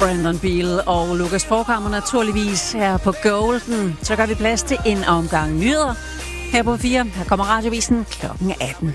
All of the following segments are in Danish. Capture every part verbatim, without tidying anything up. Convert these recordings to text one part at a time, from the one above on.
Brandon Beal og Lucas Forkammer naturligvis her på Golden. Så gør vi plads til en omgang nyheder. Her på fire, her kommer Radiovisen klokken atten.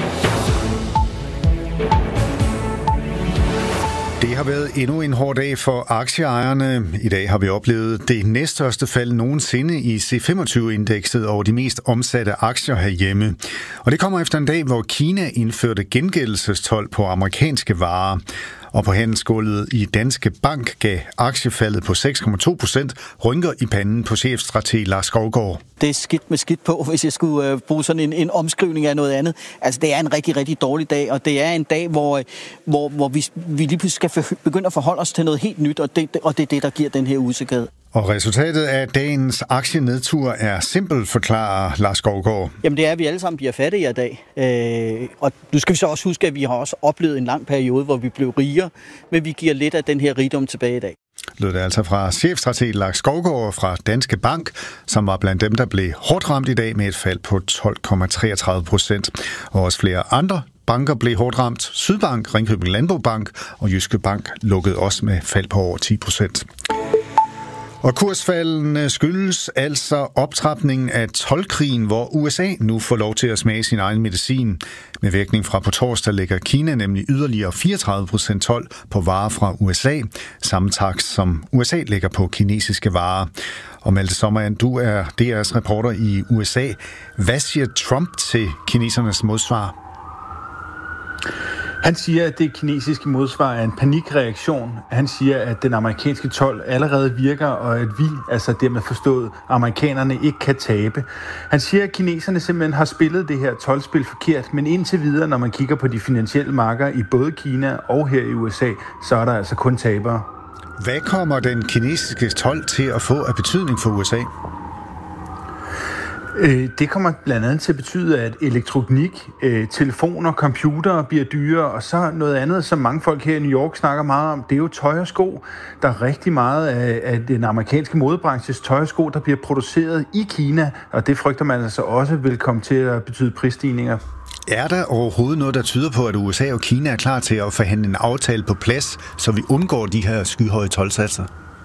Det har været endnu en hård dag for aktieejerne. I dag har vi oplevet det næststørste fald nogensinde i C femogtyve-indekset over de mest omsatte aktier herhjemme. Og det kommer efter en dag, hvor Kina indførte gengældelsestolv på amerikanske varer. Og på handelsgulvet i Danske Bank gav aktiefaldet på seks komma to procent rynker i panden på chefstrateg Lars Skovgaard. Det er skidt med skidt på, hvis jeg skulle øh, bruge sådan en, en omskrivning af noget andet. Altså, det er en rigtig, rigtig dårlig dag, og det er en dag, hvor, hvor, hvor vi, vi lige pludselig skal begynde at forholde os til noget helt nyt, og det, og det er det, der giver den her usikkerhed. Og resultatet af dagens aktienedtur er simpelt, forklarer Lars Skovgaard. Jamen det er, at vi alle sammen bliver fattigere i dag. Øh, og nu skal vi så også huske, at vi har også oplevet en lang periode, hvor vi blev rigere, men vi giver lidt af den her rigdom tilbage i dag. Lød det altså fra chefstrateg Lars Skovgaard fra Danske Bank, som var blandt dem, der blev hårdt ramt i dag med et fald på tolv komma treogtredive procent. Og også flere andre banker blev hårdt ramt. Sydbank, Ringkøbing Landbobank og Jyske Bank lukkede også med fald på over ti procent. Og kursfaldene skyldes altså optrapningen af toldkrigen, hvor U S A nu får lov til at smage sin egen medicin. Med virkning fra på torsdag lægger Kina nemlig yderligere fireogtredive procent told på varer fra U S A, samme takst som U S A lægger på kinesiske varer. Og Malte Sommerand, du er D R's reporter i U S A. Hvad siger Trump til kinesernes modsvar? Han siger, at det kinesiske modsvar er en panikreaktion. Han siger, at den amerikanske told allerede virker, og at vi, altså dermed forstået, amerikanerne ikke kan tabe. Han siger, at kineserne simpelthen har spillet det her toldspil forkert, men indtil videre, når man kigger på de finansielle markeder i både Kina og her i U S A, så er der altså kun tabere. Hvad kommer den kinesiske told til at få af betydning for U S A? Det kommer blandt andet til at betyde, at elektronik, telefoner, computere bliver dyrere, og så noget andet, som mange folk her i New York snakker meget om, det er jo tøj og sko. Der er rigtig meget af den amerikanske modebranches tøj og sko, der bliver produceret i Kina, og det frygter man altså også vil komme til at betyde prisstigninger. Er der overhovedet noget, der tyder på, at U S A og Kina er klar til at forhandle en aftale på plads, så vi undgår de her skyhøje toldsatser?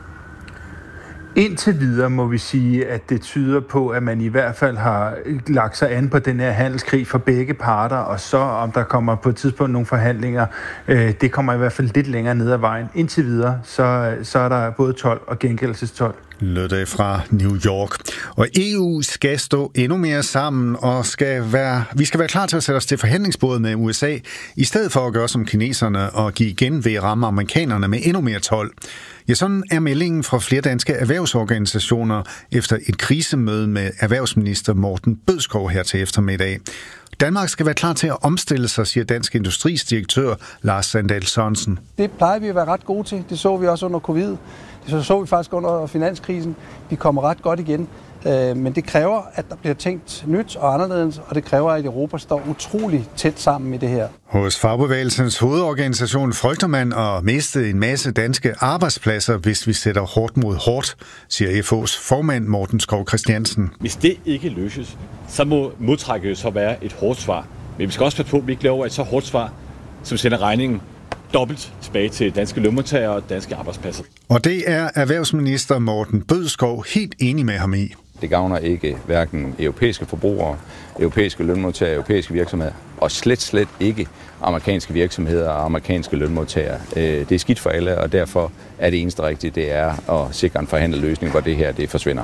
Indtil videre må vi sige, at det tyder på, at man i hvert fald har lagt sig an på den her handelskrig for begge parter, og så om der kommer på et tidspunkt nogle forhandlinger, øh, det kommer i hvert fald lidt længere ned ad vejen. Indtil videre, så, så er der både told og gengældelsestolv. Lød det fra New York. Og E U skal stå endnu mere sammen, og skal være, vi skal være klar til at sætte os til forhandlingsbordet med U S A, i stedet for at gøre som kineserne og give igen ved at ramme amerikanerne med endnu mere told. Ja, sådan er meldingen fra flere danske erhvervsorganisationer efter et krisemøde med erhvervsminister Morten Bødskov her til eftermiddag. Danmark skal være klar til at omstille sig, siger Dansk Industris direktør Lars Sandahl Sørensen. Det plejer vi at være ret gode til. Det så vi også under covid. Det så vi faktisk under finanskrisen. Vi kommer ret godt igen. Men det kræver, at der bliver tænkt nyt og anderledes, og det kræver, at Europa står utrolig tæt sammen i det her. Hos Fagbevægelsens hovedorganisation frygter man at miste en masse danske arbejdspladser, hvis vi sætter hårdt mod hårdt, siger F H's formand Morten Skov Christiansen. Hvis det ikke løses, så må modtrækket så være et hårdt svar. Men vi skal også passe på, at vi ikke laver et så hårdt svar, som sender regningen dobbelt tilbage til danske lønmodtagere og danske arbejdspladser. Og det er erhvervsminister Morten Bødskov helt enig med ham i. Det gavner ikke hverken europæiske forbrugere, europæiske lønmodtagere, europæiske virksomheder, og slet, slet ikke amerikanske virksomheder og amerikanske lønmodtagere. Det er skidt for alle, og derfor er det eneste rigtige, det er at sikre en forhandlet løsning, hvor det her det forsvinder.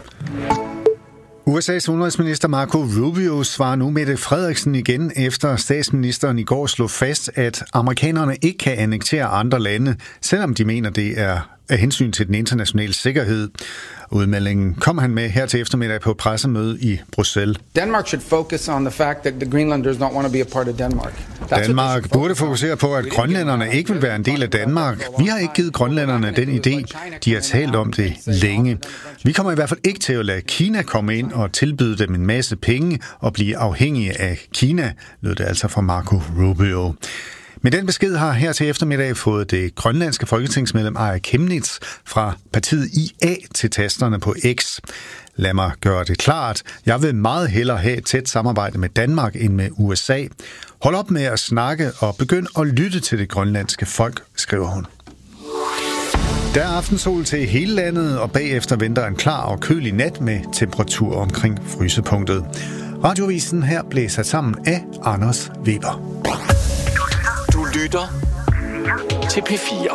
U S A's udenrigsminister Marco Rubio svarer nu Mette Frederiksen igen, efter statsministeren i går slog fast, at amerikanerne ikke kan annektere andre lande, selvom de mener, det er af hensyn til den internationale sikkerhed. Udmeldingen kom han med her til eftermiddag på et pressemøde i Bruxelles. Denmark should focus on the fact that the Greenlanders don't want to be a part of Denmark. That's Danmark burde fokusere på, at grønlænderne ikke vil være en del af Danmark. Vi har ikke givet grønlænderne den idé. De har talt om det længe. Vi kommer i hvert fald ikke til at lade Kina komme ind og tilbyde dem en masse penge og blive afhængige af Kina, lød det altså fra Marco Rubio. Men den besked har her til eftermiddag fået det grønlandske folketingsmedlem Aaja Chemnitz fra partiet I A til tasterne på X. Lad mig gøre det klart. Jeg vil meget hellere have et tæt samarbejde med Danmark end med U S A. Hold op med at snakke og begynd at lytte til det grønlandske folk, skriver hun. Der er aftensol til hele landet, og bagefter venter en klar og kølig nat med temperatur omkring frysepunktet. Radiovisen her blev sat sammen af Anders Weber. Du lytter til P fire.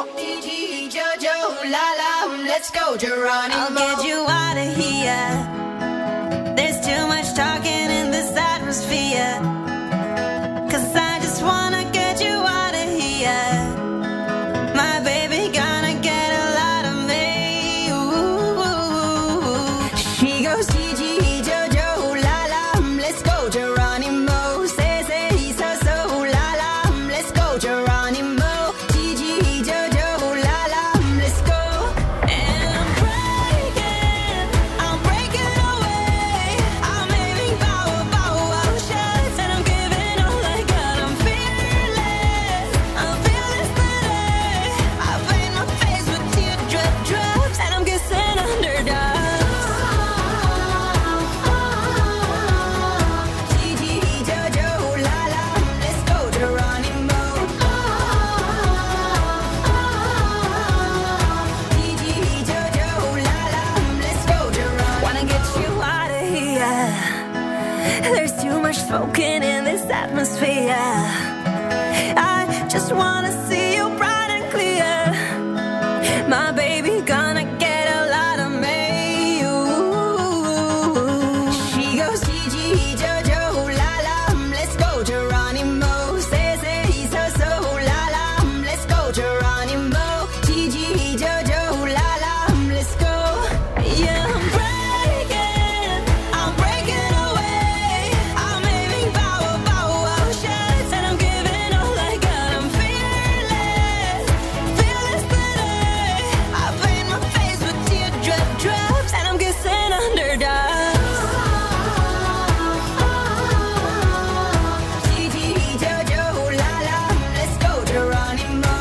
Let's go, Geronimo. I'll get you out of here. There's too much talking in this atmosphere. Cause I just wanna get you out of here. My baby gonna get a lot of me. Ooh. She goes Gigi, Jojo, la la. Let's go, Geronimo. Say, say, he's so, so, la la. Let's go, Geronimo. Gigi, Jojo, la la. Let's go. There's too much smoking in this atmosphere. I just wanna see you bright and clear. My baby gonna get a lot of me. Ooh. She goes Gigi, Jojo, la la. Let's go, Geronimo. Say, say, he's so, so, la la. Let's go, Geronimo. Gigi, Jojo, la la. Let's go. Yeah, I'm breaking, I'm breaking away. I'm aiming power, power shots, and I'm giving all I got. I'm fearless, fearless today. I paint my face with teardrop drops, and I'm guessing underdogs. Gigi, Jojo, la la. Let's go, Geronimo.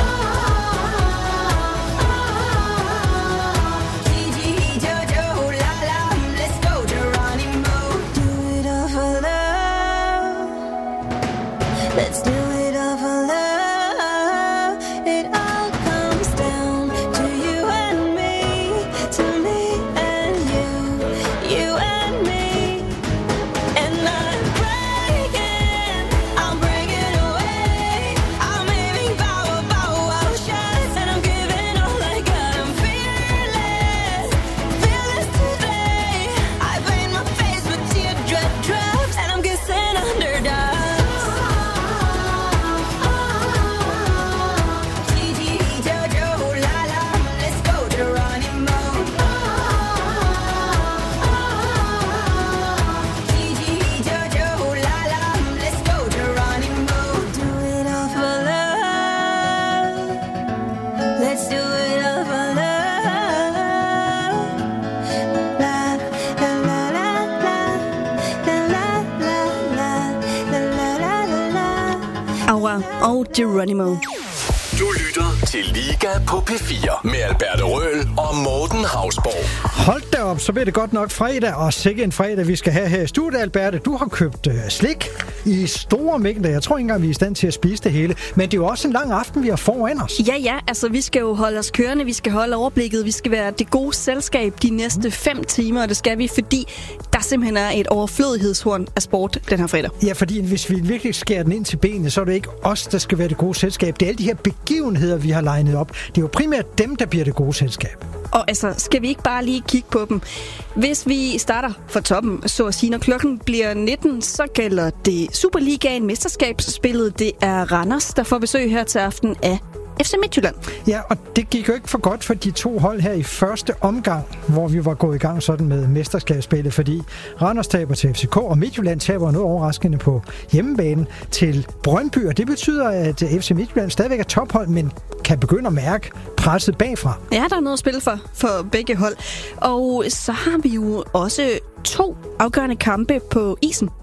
Gigi, Jojo, la la. Let's go, Geronimo. Do it all for love. Let's do it all for love. It all comes down to you and me, to me and you, you and me. And I'm breaking, I'm breaking away. I'm aiming power, power shots, and I'm giving all I got. I'm fearless, fearless today. I paint my face with teardrop drops, and I'm guessing underdogs. Gigi, Jojo, la la. Let's go, Geronimo. Gigi, Jojo, la la. Let's go, Geronimo. Do it all for love. Let's do it all for love. La la la la la la la la la la la la. Aura og Geronimo. Du lytter til Liga på P fire med Alberte Røhl og Morten Hausborg. Hold da op, så bliver det godt nok fredag, og sikke en fredag, vi skal have her i studiet, Alberte. Du har købt øh, slik i store mængder. Jeg tror ikke engang, vi er i stand til at spise det hele. Men det er jo også en lang aften, vi har foran os. Ja, ja, altså vi skal jo holde os kørende, vi skal holde overblikket, vi skal være det gode selskab de næste fem timer, og det skal vi, fordi der simpelthen er et overflødighedshorn af sport den her fredag. Ja, fordi hvis vi virkelig skærer den ind til benene, så er det ikke os, der skal være det gode selskab. Det er alle de her begivenheder, vi har legnet op. Det er jo primært dem, der bliver det gode selskab. Og altså, skal vi ikke bare lige kigge på dem? Hvis vi starter fra toppen, så at sige, når klokken bliver nitten, så gælder det Superligaen, mesterskabsspillet. Det er Randers, der får besøg her til aften af F C Midtjylland. Ja, og det gik jo ikke for godt for de to hold her i første omgang, hvor vi var gået i gang sådan med mesterskabsspillet, fordi Randers taber til F C K, og Midtjylland taber noget overraskende på hjemmebane til Brøndby, og det betyder, at F C Midtjylland stadigvæk er tophold, men kan begynde at mærke presset bagfra. Ja, der er noget at spille for, for begge hold. Og så har vi jo også to afgørende kampe på isen.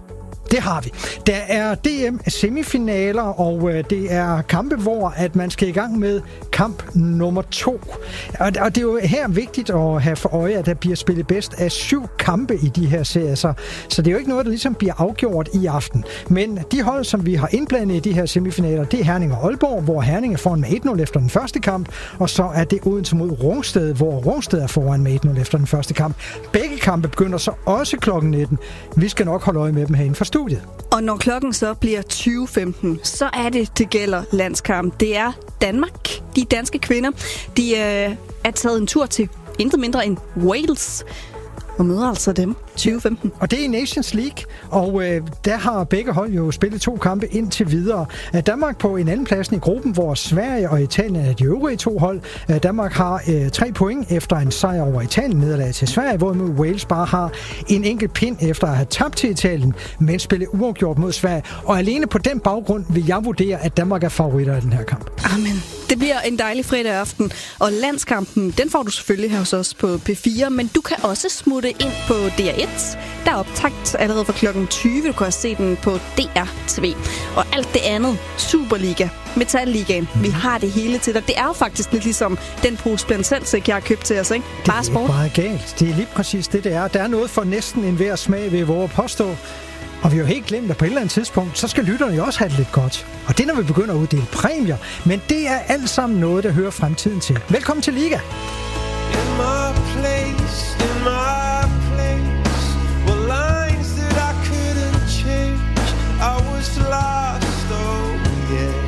Det har vi. Der er D M-semifinaler, og øh, det er kampe, hvor at man skal i gang med kamp nummer to. Og, og det er jo her vigtigt at have for øje, at der bliver spillet bedst af syv kampe i de her serier. Så, så det er jo ikke noget, der ligesom bliver afgjort i aften. Men de hold, som vi har indblandet i de her semifinaler, det er Herning og Aalborg, hvor Herning er foran med et nul efter den første kamp, og så er det Odense mod Rungsted, hvor Rungsted er foran med et nul efter den første kamp. Begge kampe begynder så også klokken nitten. Vi skal nok holde øje med dem herinde fra studiet. Og når klokken så bliver tyve femten, så er det, det gælder landskamp. Det er Danmark. De danske kvinder, de øh, er taget en tur til intet mindre end Wales og møder altså dem tyve femten. Og det er i Nations League, og øh, der har begge hold jo spillet to kampe indtil videre. Danmark på en anden plads i gruppen, hvor Sverige og Italien er de øvrige to hold. Danmark har øh, tre point efter en sejr over Italien, nederlag til Sverige, hvorimod Wales bare har en enkelt pind efter at have tabt til Italien, men spillet uafgjort mod Sverige. Og alene på den baggrund vil jeg vurdere, at Danmark er favoritter i den her kamp. Amen. Det bliver en dejlig fredag aften, og landskampen, den får du selvfølgelig her hos os på P fire, men du kan også smutte ind på D R et. Der er optakt allerede fra klokken tyve. Du kan også se den på D R T V. Og alt det andet, Superliga, Metalligaen, mm. vi har det hele til dig. Det er jo faktisk lidt ligesom den pose blandt selvsæk, jeg har købt til os, ikke? Bare sport. Det er bare galt. Det er lige præcis det, det er. Der er noget for næsten enhver smag, ved vores påstå. Og vi har jo helt glemt, at på et eller andet tidspunkt, så skal lytterne jo også have det lidt godt. Og det er, når vi begynder at uddele præmier. Men det er alt sammen noget, der hører fremtiden til. Velkommen til Liga. In my place, in my place, were lines that I couldn't change. I was lost, oh yeah.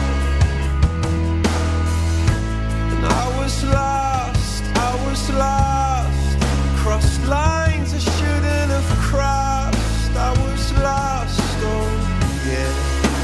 And I was lost, I was lost. Crossed lines I shouldn't have crossed. I was lost, oh yeah.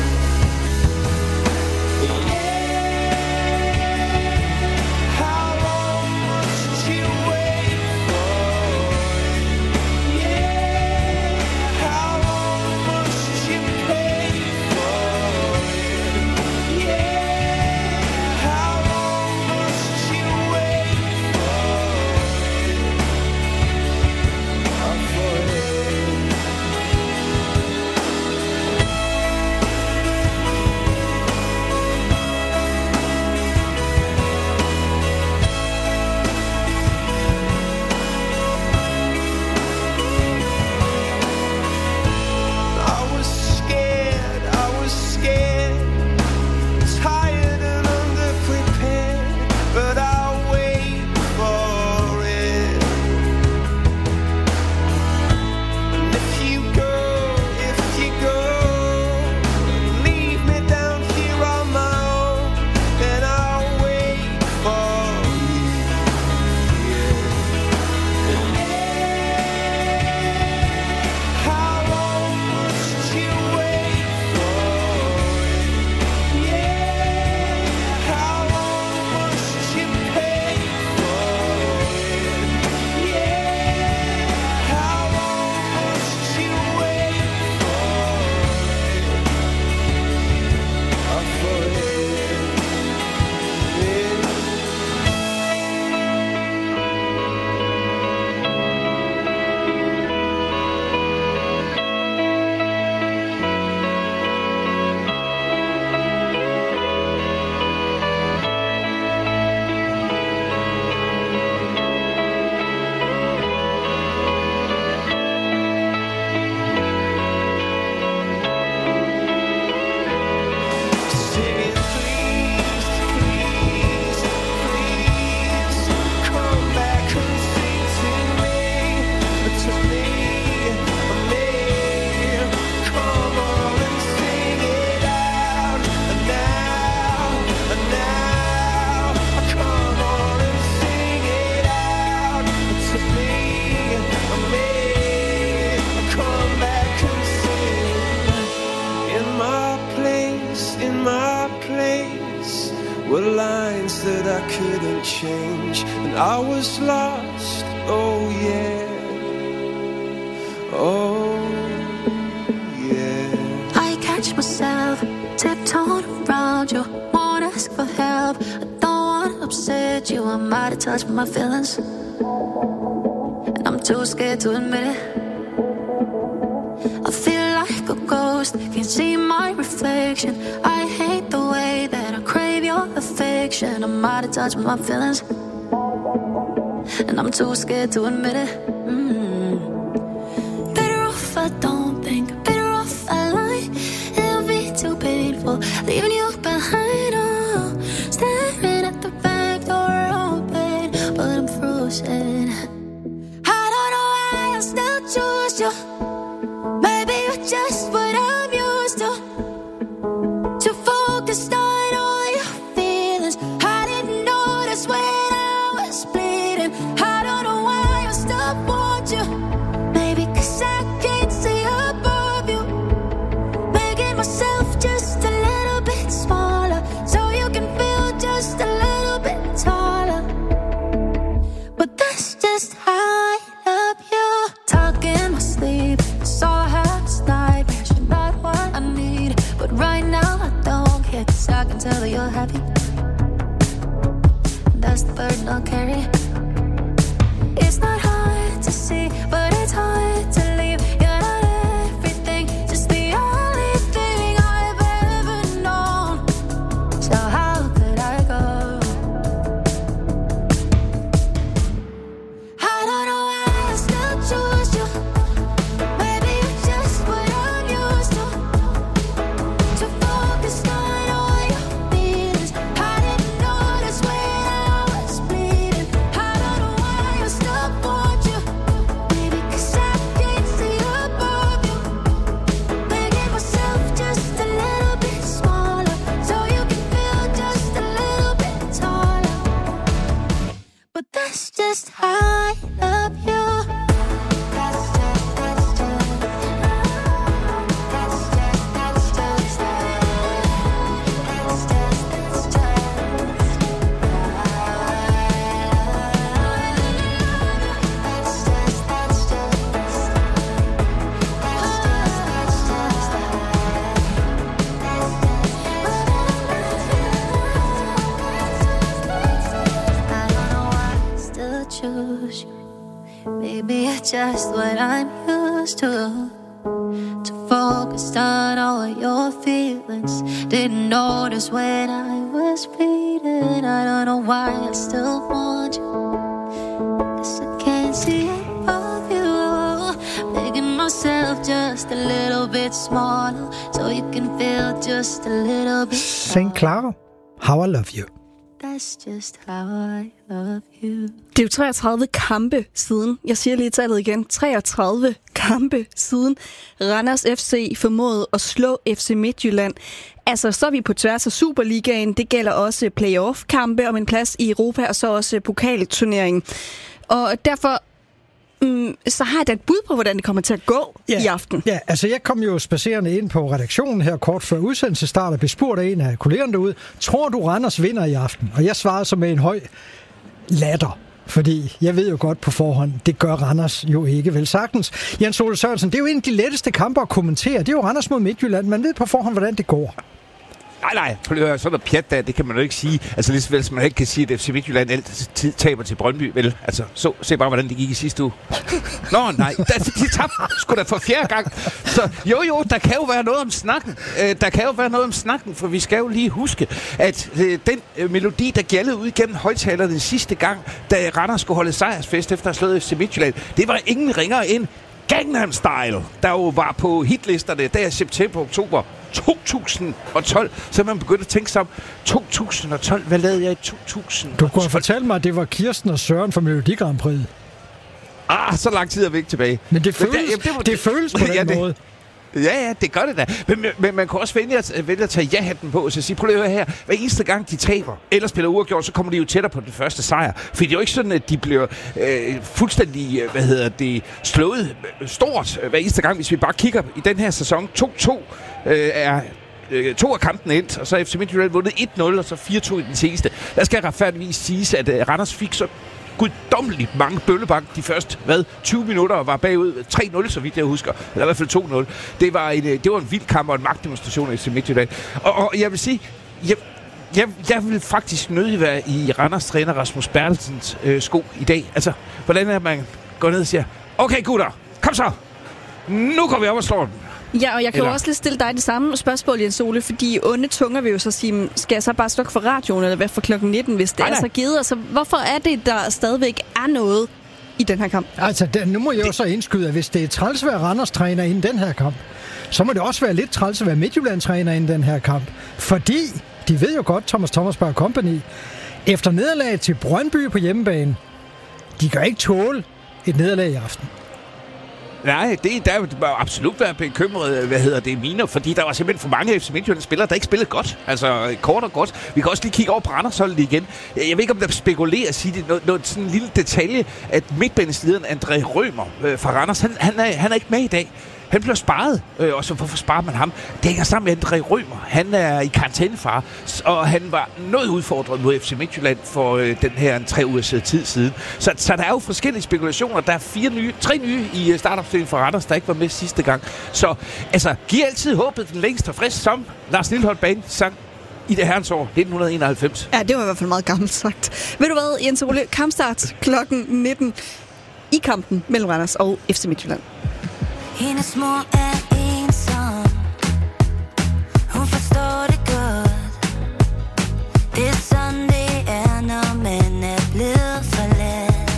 Change, and I was lost, oh yeah, oh yeah. I catch myself tiptoeing around you, won't ask for help. I don't wanna upset you, I'm out of touch with my feelings, and I'm too scared to admit it. I feel like a ghost, can't see my reflection. I hate the way that I crave your affection. I'm out of touch with my feelings, and I'm too scared to admit it. Mm. Better off I don't think, better off I lie. It'll be too painful, leaving you behind. Oh, staring at the back door open, but I'm frozen. I don't know why I still choose you. Maybe you're just what I'm used to. Too focused on all your feelings. I didn't notice when I was bleeding. I don't know why I still want you. Maybe 'cause I can't see above you. Making myself just a little bit smaller, so you can feel just a little bit taller. But that's just how I love you. Talk in my sleep, saw half nightmares, you're not what I need. But right now I don't care, 'cause I can tell that you're happy. That's the burden I'll carry. It's not hard to see, but it's hard to leave. You're not everything, just the only thing I've ever known. So how could I go? I don't know why I still choose you. Maybe you're just what I'm used to. Too focused on all your feelings. I didn't notice when I was bleeding. I don't know why I still want you. Maybe 'cause I can't see above you. Making myself just a little bit smaller, so you can feel just a little bit taller. But that's just how I love you. That's just, that's just, that's just, that's just, that's just, that's just. That's just, that's just, I don't know why I still choose you. Maybe it's just what I'm used to. To focus on all of your feelings. Didn't notice when I was bleeding. I don't know why I still want you, 'cause I can't see above you. Making myself just a little bit smaller, so you can feel just a little bit. Saint Clara, How I Love You. That's just how I love you. Det er jo treogtredive kampe siden, jeg siger lige tallet igen, treogtredive kampe siden Randers F C formåede at slå F C Midtjylland. Altså, så er vi på tværs af Superligaen. Det gælder også playoff-kampe om en plads i Europa, og så også pokalturneringen. Og derfor mm, så har jeg da et bud på, hvordan det kommer til at gå ja, i aften. Ja, altså jeg kom jo spacerende ind på redaktionen her kort før udsendelsesstart og blev spurgt af en af kollegerne derude, tror du Randers vinder i aften? Og jeg svarede så med en høj latter. Fordi jeg ved jo godt på forhånd, det gør Randers jo ikke vel sagtens. Jens Ole Sørensen, det er jo en af de letteste kampe at kommentere. Det er jo Randers mod Midtjylland. Man ved på forhånd, hvordan det går. Nej, nej, sådan noget pjat der, det kan man jo ikke sige. Altså lige så vel som man ikke kan sige, at F C Midtjylland altid taber til Brøndby, vel? Altså, så se bare, hvordan det gik i sidste uge. Nå, nej, de tabte sgu da for fjerde gang. Så jo, jo, der kan jo være noget om snakken. Øh, der kan jo være noget om snakken, for vi skal jo lige huske, at øh, den øh, melodi, der gjaldede ud gennem højtalerne sidste gang, da Randers skulle holde sejrsfest efter at have slået F C Midtjylland, det var ingen ringere end Gangnam Style, der jo var på hitlisterne der i september-oktober to tusind og tolv, så man begyndte at tænke sig om to tusind og tolv. Hvad lavede jeg i to tusind og tolv? Du kunne fortælle mig, at det var Kirsten og Søren fra Melodi Grand Prix. Ah, så lang tid er vi ikke tilbage. Men det føles, men det, jamen, det, det føles på den ja, det, måde. Ja, ja, det gør det da. Men, men, men man kan også vælge at, vælge at tage ja-hatten på og så sige, prøv lige at høre her, hver eneste gang de taber, eller spiller uafgjort, så kommer de jo tættere på den første sejr. For det er jo ikke sådan, at de bliver øh, fuldstændig, hvad hedder det, slået stort hver eneste gang, hvis vi bare kigger i den her sæson. to to øh, er øh, to af kampen endt, og så har F C Midtjylland vundet et nul, og så fire to i den seneste. Der skal retfærdigvis siges, at øh, Randers fik så guddommeligt mange bøllebank de første, hvad, tyve minutter og var bagud tre nul, så vidt jeg husker. Eller i hvert fald to nul. Det var en, det var en vild kamp og en magtdemonstration af F C Midtjylland. Og, og jeg vil sige, jeg, jeg, jeg vil faktisk nødig være i Randers træner Rasmus Bertelsens øh, sko i dag. Altså, hvordan er man går ned og siger, okay gutter, kom så! Nu går vi op og slår den. Ja, og jeg kan Eller? jo også lige stille dig det samme spørgsmål, Jens Ole, fordi onde tunger vil jo så sige, skal jeg så bare slukke for radioen, eller hvad for klokken nitten, hvis det Nej, er nej. så givet? Altså, hvorfor er det, der stadigvæk er noget i den her kamp? Altså, der, nu må jeg jo så indskyde, at hvis det er træls at være Randers-træner inden den her kamp, så må det også være lidt træls at være Midtjylland-træner inden den her kamp. Fordi de ved jo godt, Thomas Thomasberg Company, efter nederlaget til Brøndby på hjemmebane, de kan ikke tåle et nederlag i aften. Nej, det, der bør absolut være bekymret, hvad hedder det, miner, fordi der var simpelthen for mange F C Midtjylland-spillere, der ikke spillede godt. Altså, kort og godt. Vi kan også lige kigge over på Randersholdet igen. Jeg ved ikke, om der spekulerer at sige det. Noget, noget sådan en lille detalje, at midtbaneslideren André Rømer øh, fra Randers, han, han, er, han er ikke med i dag. Han bliver sparet, øh, og så hvorfor sparer man ham? Det hænger sammen med André Rømer. Han er i karantænefare, og han var noget udfordret mod F C Midtjylland for øh, den her tre ugers tid siden. Så, så der er jo forskellige spekulationer. Der er fire nye, tre nye i startopstillingen for Randers, der ikke var med sidste gang. Så altså, giv altid håbet den længst og frisk, som Lars Lilleholdt Bane sang i det herrens år nitten enoghalvfems. Ja, det var i hvert fald meget gammelt sagt. Ved du hvad, Jens Ole? Kampstart klokken nitten i kampen mellem Randers og F C Midtjylland. Hendes mor er ensom. Hun forstår det godt. Det er sådan det er, når man er blevet forladt.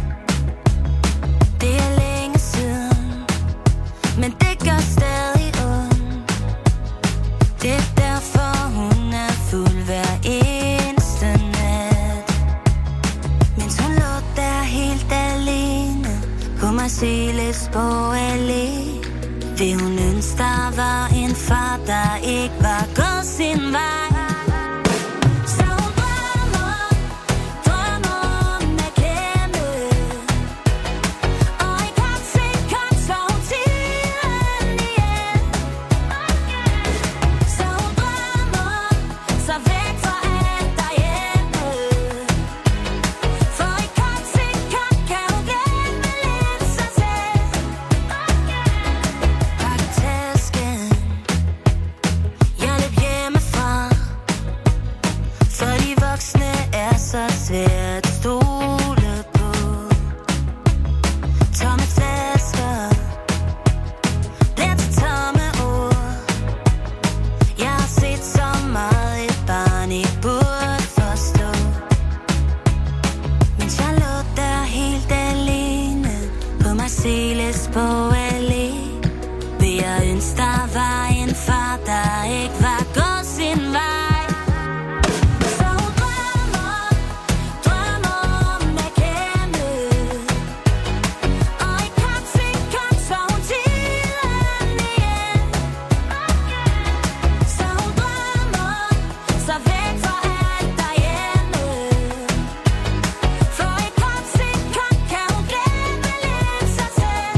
Det er længe siden, men det gør stadig ondt. Det er derfor hun er fuld hver eneste nat. Mens hun lå der helt alene på Marseilles Allé. Vil hun ønske, der var en far, der ikke var gået sin vej. Så hun drømmer, drømmer om at glemme. Og i kort sekund så hun tiden ihjel. Så hun drømmer, så væk fra alt derhjemme. For i kort sekund kan hun glemme lidt sig selv. Pakke tasken, jeg løb hjemmefra. For de voksne er så svært at stole på. Tomme flasker bliver til tomme ord. Jeg har set så meget, et barn ikke burde forstå. Mens jeg lå der helt alene på Marseilles Allé. Vil jeg ønske, der var en far, der ikke var gået sin vej. Så hun drømmer, drømmer om at glemme. Og i kort sekund så hun tiden ihjel. Så hun drømmer, så væk fra alt derhjemme. For i kort sekund kan hun glemme lidt sig selv.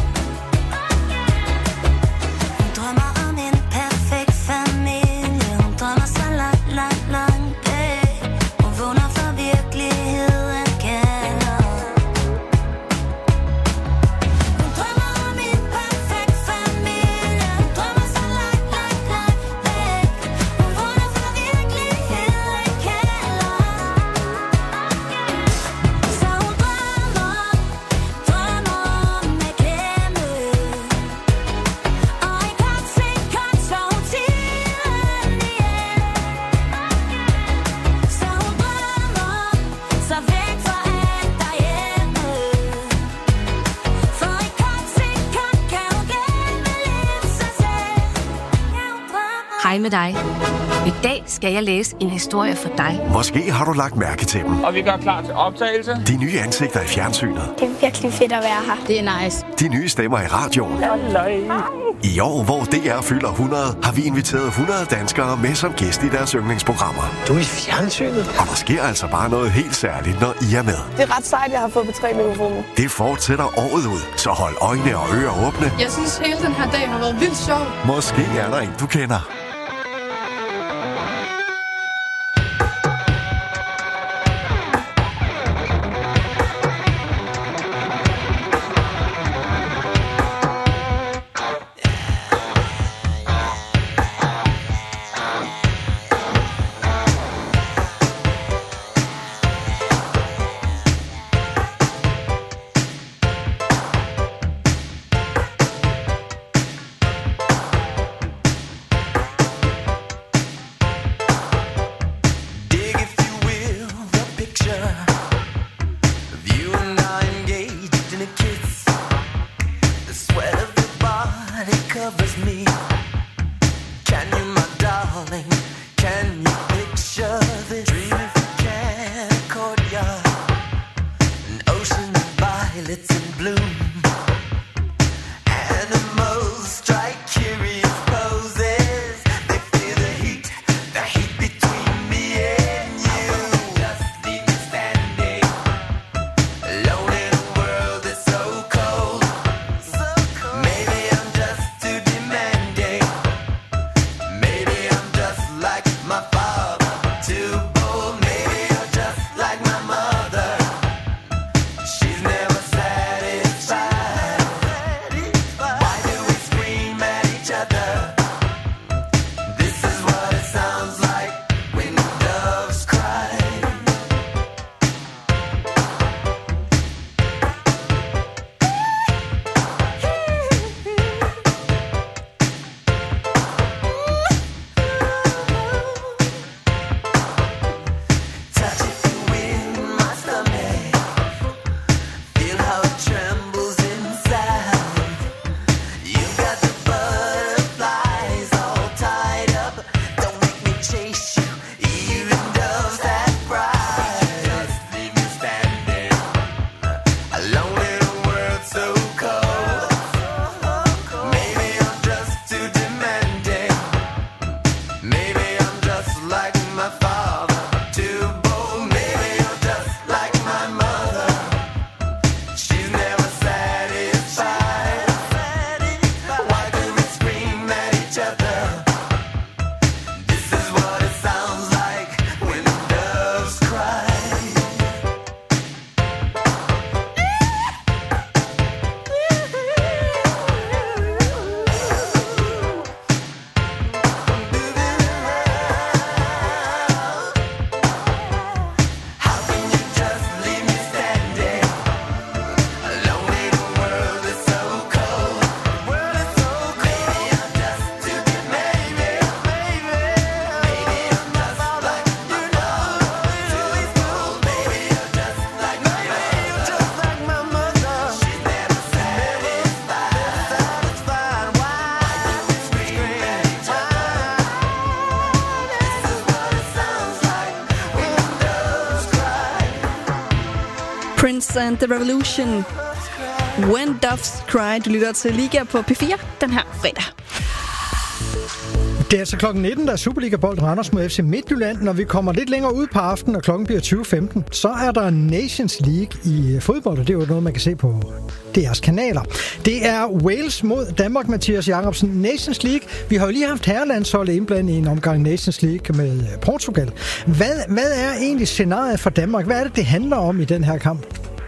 Hun drømmer om en perfekt familie. Hun drømmer så langt, langt, langt væk. Hun vågner for virkeligheden kalder. Hun drømmer om en perfekt familie. Hun drømmer så langt, langt, langt væk. Hun vågner for virkeligheden kalder. Så hun drømmer, drømmer om at glemme. Og i kort sekund så hun tiden ihjel. Så hun drømmer, så væk fra alt derhjemme. For i kort sekund kan hun glemme lidt sig selv. Ja, hun drømmer. Hej med dig. I dag skal jeg læse en historie for dig. Måske har du lagt mærke til dem. Og vi gør klar til optagelse. De nye ansigter i fjernsynet. Det er virkelig fedt at være her. Det er nice. De nye stemmer i radioen. I år, hvor D R fylder hundrede, har vi inviteret hundrede danskere med som gæst i deres yndlingsprogrammer. Du er i fjernsynet? Og der sker altså bare noget helt særligt, når I er med. Det er ret sejt, jeg har fået på tre mikrofoner. Det fortsætter året ud, så hold øjne og ører åbne. Jeg synes, hele den her dag har været vildt sjov. Måske er der en, du kender. it's in bloom. Animals strike curious poses. They feel the heat, the heat between me and you. Just leave me standing, alone in a world that's so cold. Maybe I'm just too demanding. Maybe I'm just like my father, too bold. Maybe you're just like my mother. She's never satisfied. Why do we scream at each other? This is what it sounds like when doves cry. Touch it in my stomach. Feel how it trembles inside. You've got the butterflies all tied up. Don't make me chase you, even doves that cry. Just leave me standing, alone in a world so cold. Maybe I'm just too demanding. Maybe I'm just like my father, too bold. Maybe you're just like my mother. She's never satisfied. Why do we scream at each other? This is what it sounds like when doves cry. How can you just leave me standing, alone in a world that's so cold? World is so cold. Maybe I'm just too demanding. Maybe, maybe I'm just like you know, too bold. Maybe you're just like my mother. Just like my mother. She's never satisfied. Satisfied. Why do we scream at each other? This is what it sounds like when doves cry. Prince and the Revolution. When Doves Cry. Du lytter til Liga på P fire den her fredag. Det er altså klokken nitten, der er Superliga-bold Randers mod F C Midtjylland. Når vi kommer lidt længere ud på aftenen, og klokken bliver tyve femten, så er der Nations League i fodbold, og det er jo noget, man kan se på deres kanaler. Det er Wales mod Danmark, Mathias Jacobsen. Nations League. Vi har jo lige haft herrelandsholdet indblandet i en omgang Nations League med Portugal. Hvad, hvad er egentlig scenariet for Danmark? Hvad er det, det handler om i den her kamp?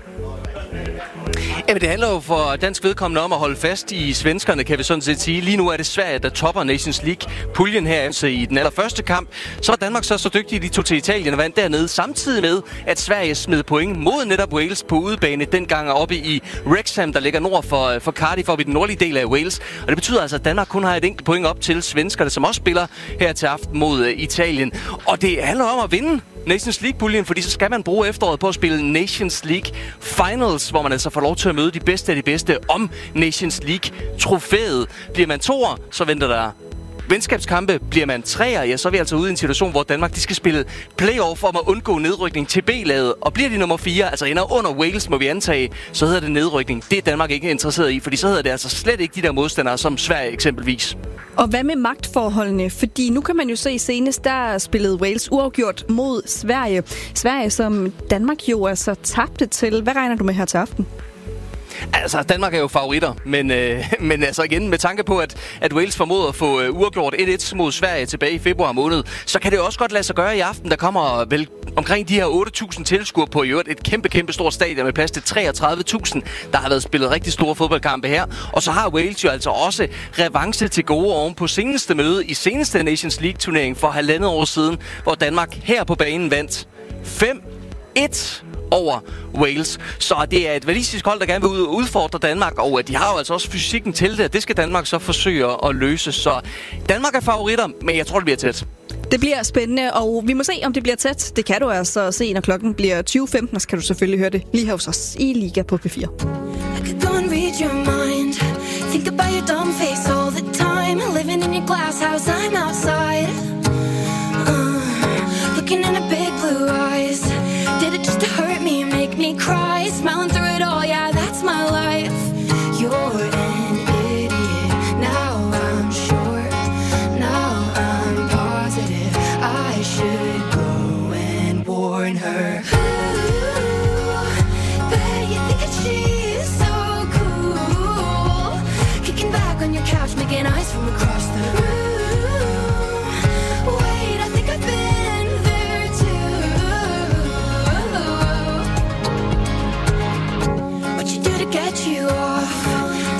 Jamen, det handler jo for dansk vedkommende om at holde fast i svenskerne, kan vi sådan set sige. Lige nu er det Sverige, der topper Nations League-puljen her. Altså i den allerførste kamp, så var Danmark så så dygtige, de tog til Italien og vandt dernede, samtidig med, at Sverige smed point mod netop Wales på udebane, dengang oppe i Wrexham, der ligger nord for, for Cardiff, oppe i den nordlige del af Wales. Og det betyder altså, at Danmark kun har et enkelt point op til svenskerne, som også spiller her til aften mod uh, Italien. Og det handler om at vinde Nations League-puljen, fordi så skal man bruge efteråret på at spille Nations League Finals, hvor man altså får lov til at møde de bedste af de bedste om Nations League-trofæet. Bliver man toer, så venter der venskabskampe. Bliver man treer, ja, så er vi altså ude i en situation, hvor Danmark de skal spille playoff om at undgå nedrykning til B-laget. Og bliver de nummer fire, altså ender under Wales, må vi antage, så hedder det nedrykning. Det er Danmark ikke interesseret i, fordi så hedder det altså slet ikke de der modstandere, som Sverige eksempelvis. Og hvad med magtforholdene? Fordi nu kan man jo se senest, der spillede Wales uafgjort mod Sverige. Sverige, som Danmark jo altså tabte til. Hvad regner du med her til aften? Altså, Danmark er jo favoritter, men, øh, men altså igen, med tanke på, at, at Wales formåede at få øh, uafgjort et et mod Sverige tilbage i februar måned, så kan det også godt lade sig gøre i aften. Der kommer vel omkring de her otte tusind tilskuere på i øvrigt et kæmpe, kæmpe stort stadion med plads til treogtredive tusind. Der har været spillet rigtig store fodboldkampe her. Og så har Wales jo altså også revanche til gode oven på seneste møde i seneste Nations League-turnering for halvandet år siden, hvor Danmark her på banen vandt fem et over Wales. Så det er et walistisk hold, der gerne vil udfordre Danmark, og de har jo altså også fysikken til det. Det skal Danmark så forsøge at løse. Så Danmark er favoritter, men jeg tror, det bliver tæt. Det bliver spændende, og vi må se, om det bliver tæt. Det kan du altså se, når klokken bliver tyve femten, og så kan du selvfølgelig høre det lige her hos os i Liga på P fire. I could go and read your mind. Think about your dumb face all the time. Living in your glass house, I'm outside. Uh, looking in the big blue eyes. Did it just to hurt me and make me cry? Smiling through it all, yeah, that's my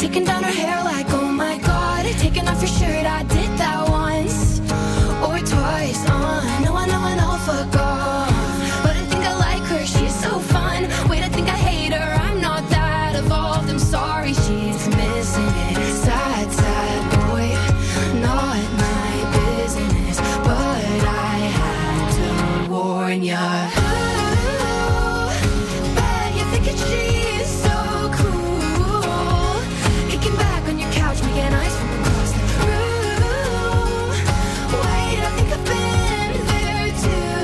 kicking down her hair like, oh my god, taking off your shirt, I did that once or twice. Uh, no, I know, I know, fuck off. But I think I like her, she's so fun. Wait, I think I hate her, I'm not that evolved. I'm sorry, she's missing it. Sad, sad boy, not my business, but I had to warn ya. She's so cool, kicking back on your couch, making eyes from across the room. Wait, I think I've been there too.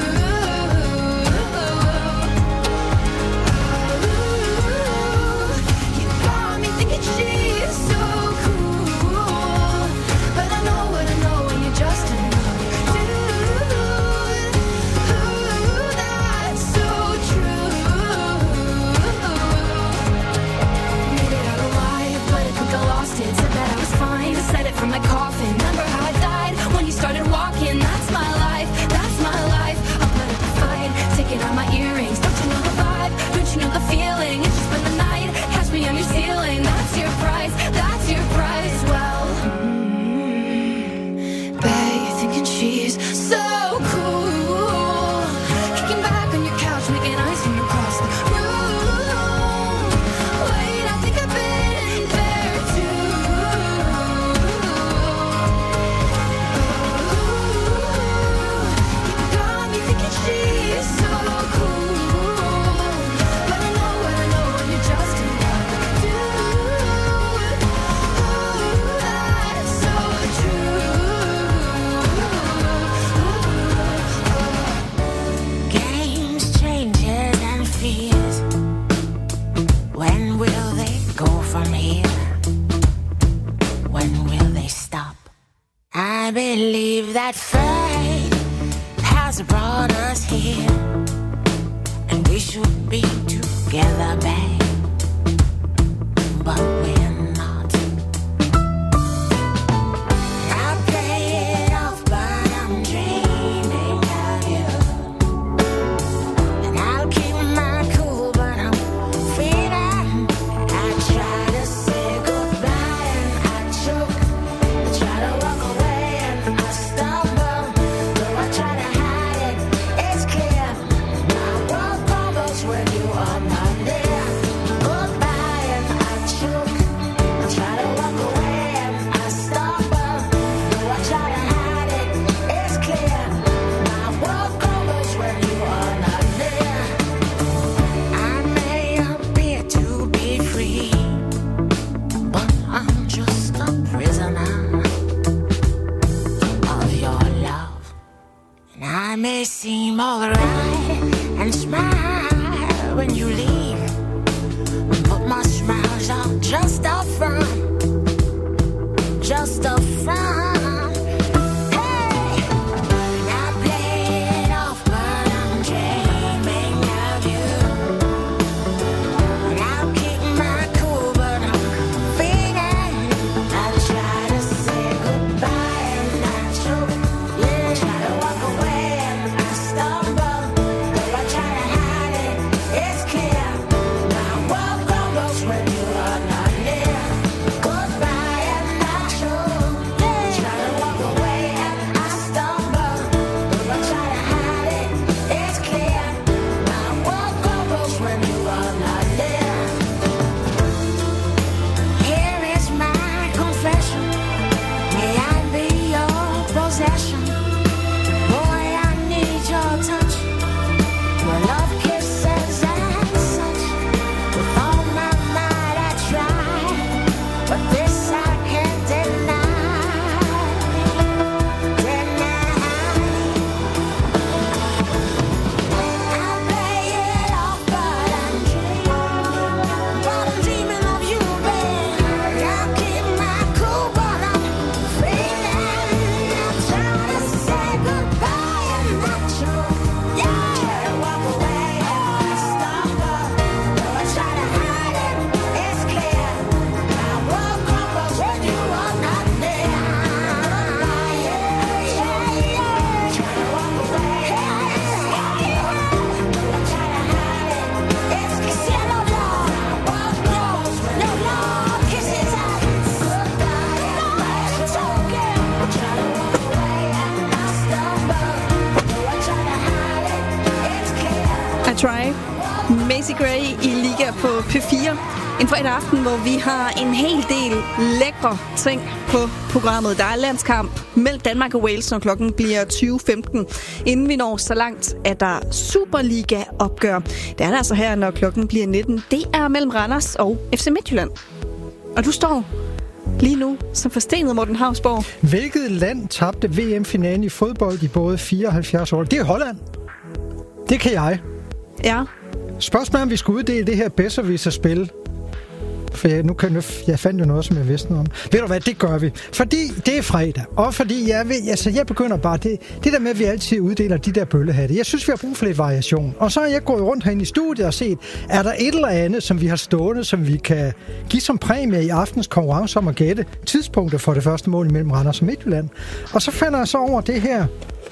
You got me thinking she's so cool, but I know what I know when you're just another dude. Ooh, that's so true. I lost it, said that I was fine. I said it from my coffin. Remember how I died when you started walking? That's my life, that's my life. I'll put up a fight, taking out my earrings. Don't you know the vibe? Don't you know the feeling? It's just been the night, catch me on your ceiling. That's your price, that's your price. Well, mm, bet you're thinking she's so cool, kicking back on your couch, making eyes from across the room. Wait, I think I've been there too. You got me thinking she's so cool, but I know what I know when you're just another dude. Ooh, that's so true. Games, changes, and fears. When will they go from here? When will they stop? I believe that fate has brought us here, and we should be together, babe. But we're not. I play it off, but I'm dreaming of you. And I'll keep my cool, but I'm feeling. I try to say goodbye and I choke. I try to walk away and I stumble. Though I try to hide it, it's clear. My world crumbles when you are not there. Goodbye and I choke. I try to walk away and I stumble. Though I try to hide it, it's clear. My world crumbles when you are not there. I may appear to be free, but I'm just a prisoner of your love. And I may seem alright and smile when you leave, but my smiles are just a front, just a front. Hey, and I play it off, but I'm dreaming of you. And I'll keep my cool, but I'm feeling. I try to say goodbye and I choke. Yeah, try to walk away and I stumble. Though I try to hide it, it's clear. My world crumbles when you are not near. Goodbye and I choke. Macy Gray i Liga på P fire. En fredag aften, hvor vi har en hel del lækre ting på programmet. Der er landskamp mellem Danmark og Wales, når klokken bliver tyve femten. Inden vi når så langt, er der Superliga-opgør. Det er der altså her, når klokken bliver nitten. Det er mellem Randers og F C Midtjylland. Og du står lige nu som forstenet, Morten Hausborg. Hvilket land tabte V M-finalen i fodbold i både fireoghalvfjerds år? Det er Holland. Det kan jeg. Ja. Spørgsmålet er, om vi skal uddele det her bedserviser-spil. For jeg, nu kan jeg, jeg fandt jo noget, som jeg vidste noget om. Ved du hvad, det gør vi. Fordi det er fredag, og fordi jeg, vil, altså, jeg begynder bare, det, det der med, at vi altid uddeler de der bøllehatte. Jeg synes, vi har brug for lidt variation. Og så er jeg gået rundt herinde i studiet og set, er der et eller andet, som vi har stående, som vi kan give som præmie i aftens konkurrence om at gætte tidspunktet for det første mål mellem Randers og Midtjylland. Og så fandt jeg så over det her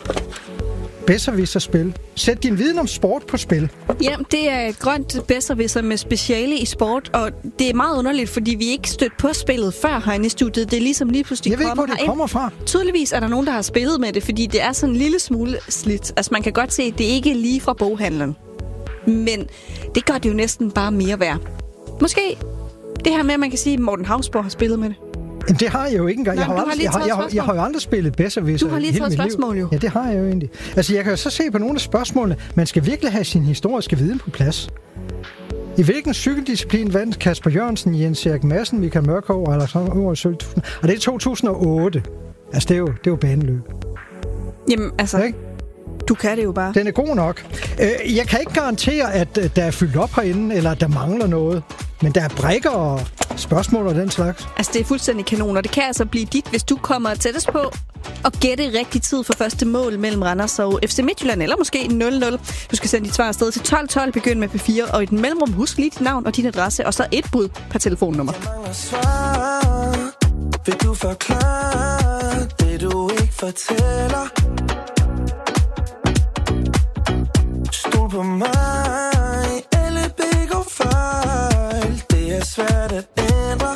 bedserviser-spil. Sæt din viden om sport på spil. Jamen, det er et grønt bedserviser med speciale i sport, og det er meget underligt, fordi vi ikke stødt på spillet før herinde i studiet. Det er ligesom lige pludselig Jeg ved ikke, hvor det herind. kommer fra. Tydeligvis er der nogen, der har spillet med det, fordi det er sådan en lille smule slidt. Altså, man kan godt se, at det ikke er lige fra boghandlen. Men det gør det jo næsten bare mere værd. Måske det her med, at man kan sige, at Morten Hausborg har spillet med det. Jamen, det har jeg jo ikke engang. Nå, Jeg har, du har aldrig, lige jeg, har, taget jeg, har, jeg har jo aldrig spillet bedserviser. Du har lige hele taget mit liv. spørgsmål, jo. Ja, det har jeg jo egentlig. Altså, jeg kan jo så se på nogle af spørgsmålene. Man skal virkelig have sin historiske viden på plads. I hvilken cykeldisciplin vandt Kasper Jørgensen, Jens Erik Madsen, Michael Mørkov og Alexander Øvre Søltoft? Og det er to tusind og otte. Altså, det er jo, det er jo baneløb. Jamen, altså, ja, du kan det jo bare. Den er god nok. Øh, jeg kan ikke garantere, at øh, der er fyldt op herinde, eller at der mangler noget. Men der er brækker og spørgsmål og den slags. Altså, det er fuldstændig kanon, og det kan altså blive dit, hvis du kommer tættest på og gætte rigtig tid for første mål mellem Randers og F C Midtjylland, eller måske nul nul. Du skal sende dit svar afsted til tolv tolv, begynd med P fire, og i den mellemrum husk lige dit navn og din adresse, og så et bud per telefonnummer. Svar, vil du forklare det, du ikke fortæller? Stol på mig, alle begår fejl. Det er svært at ændre.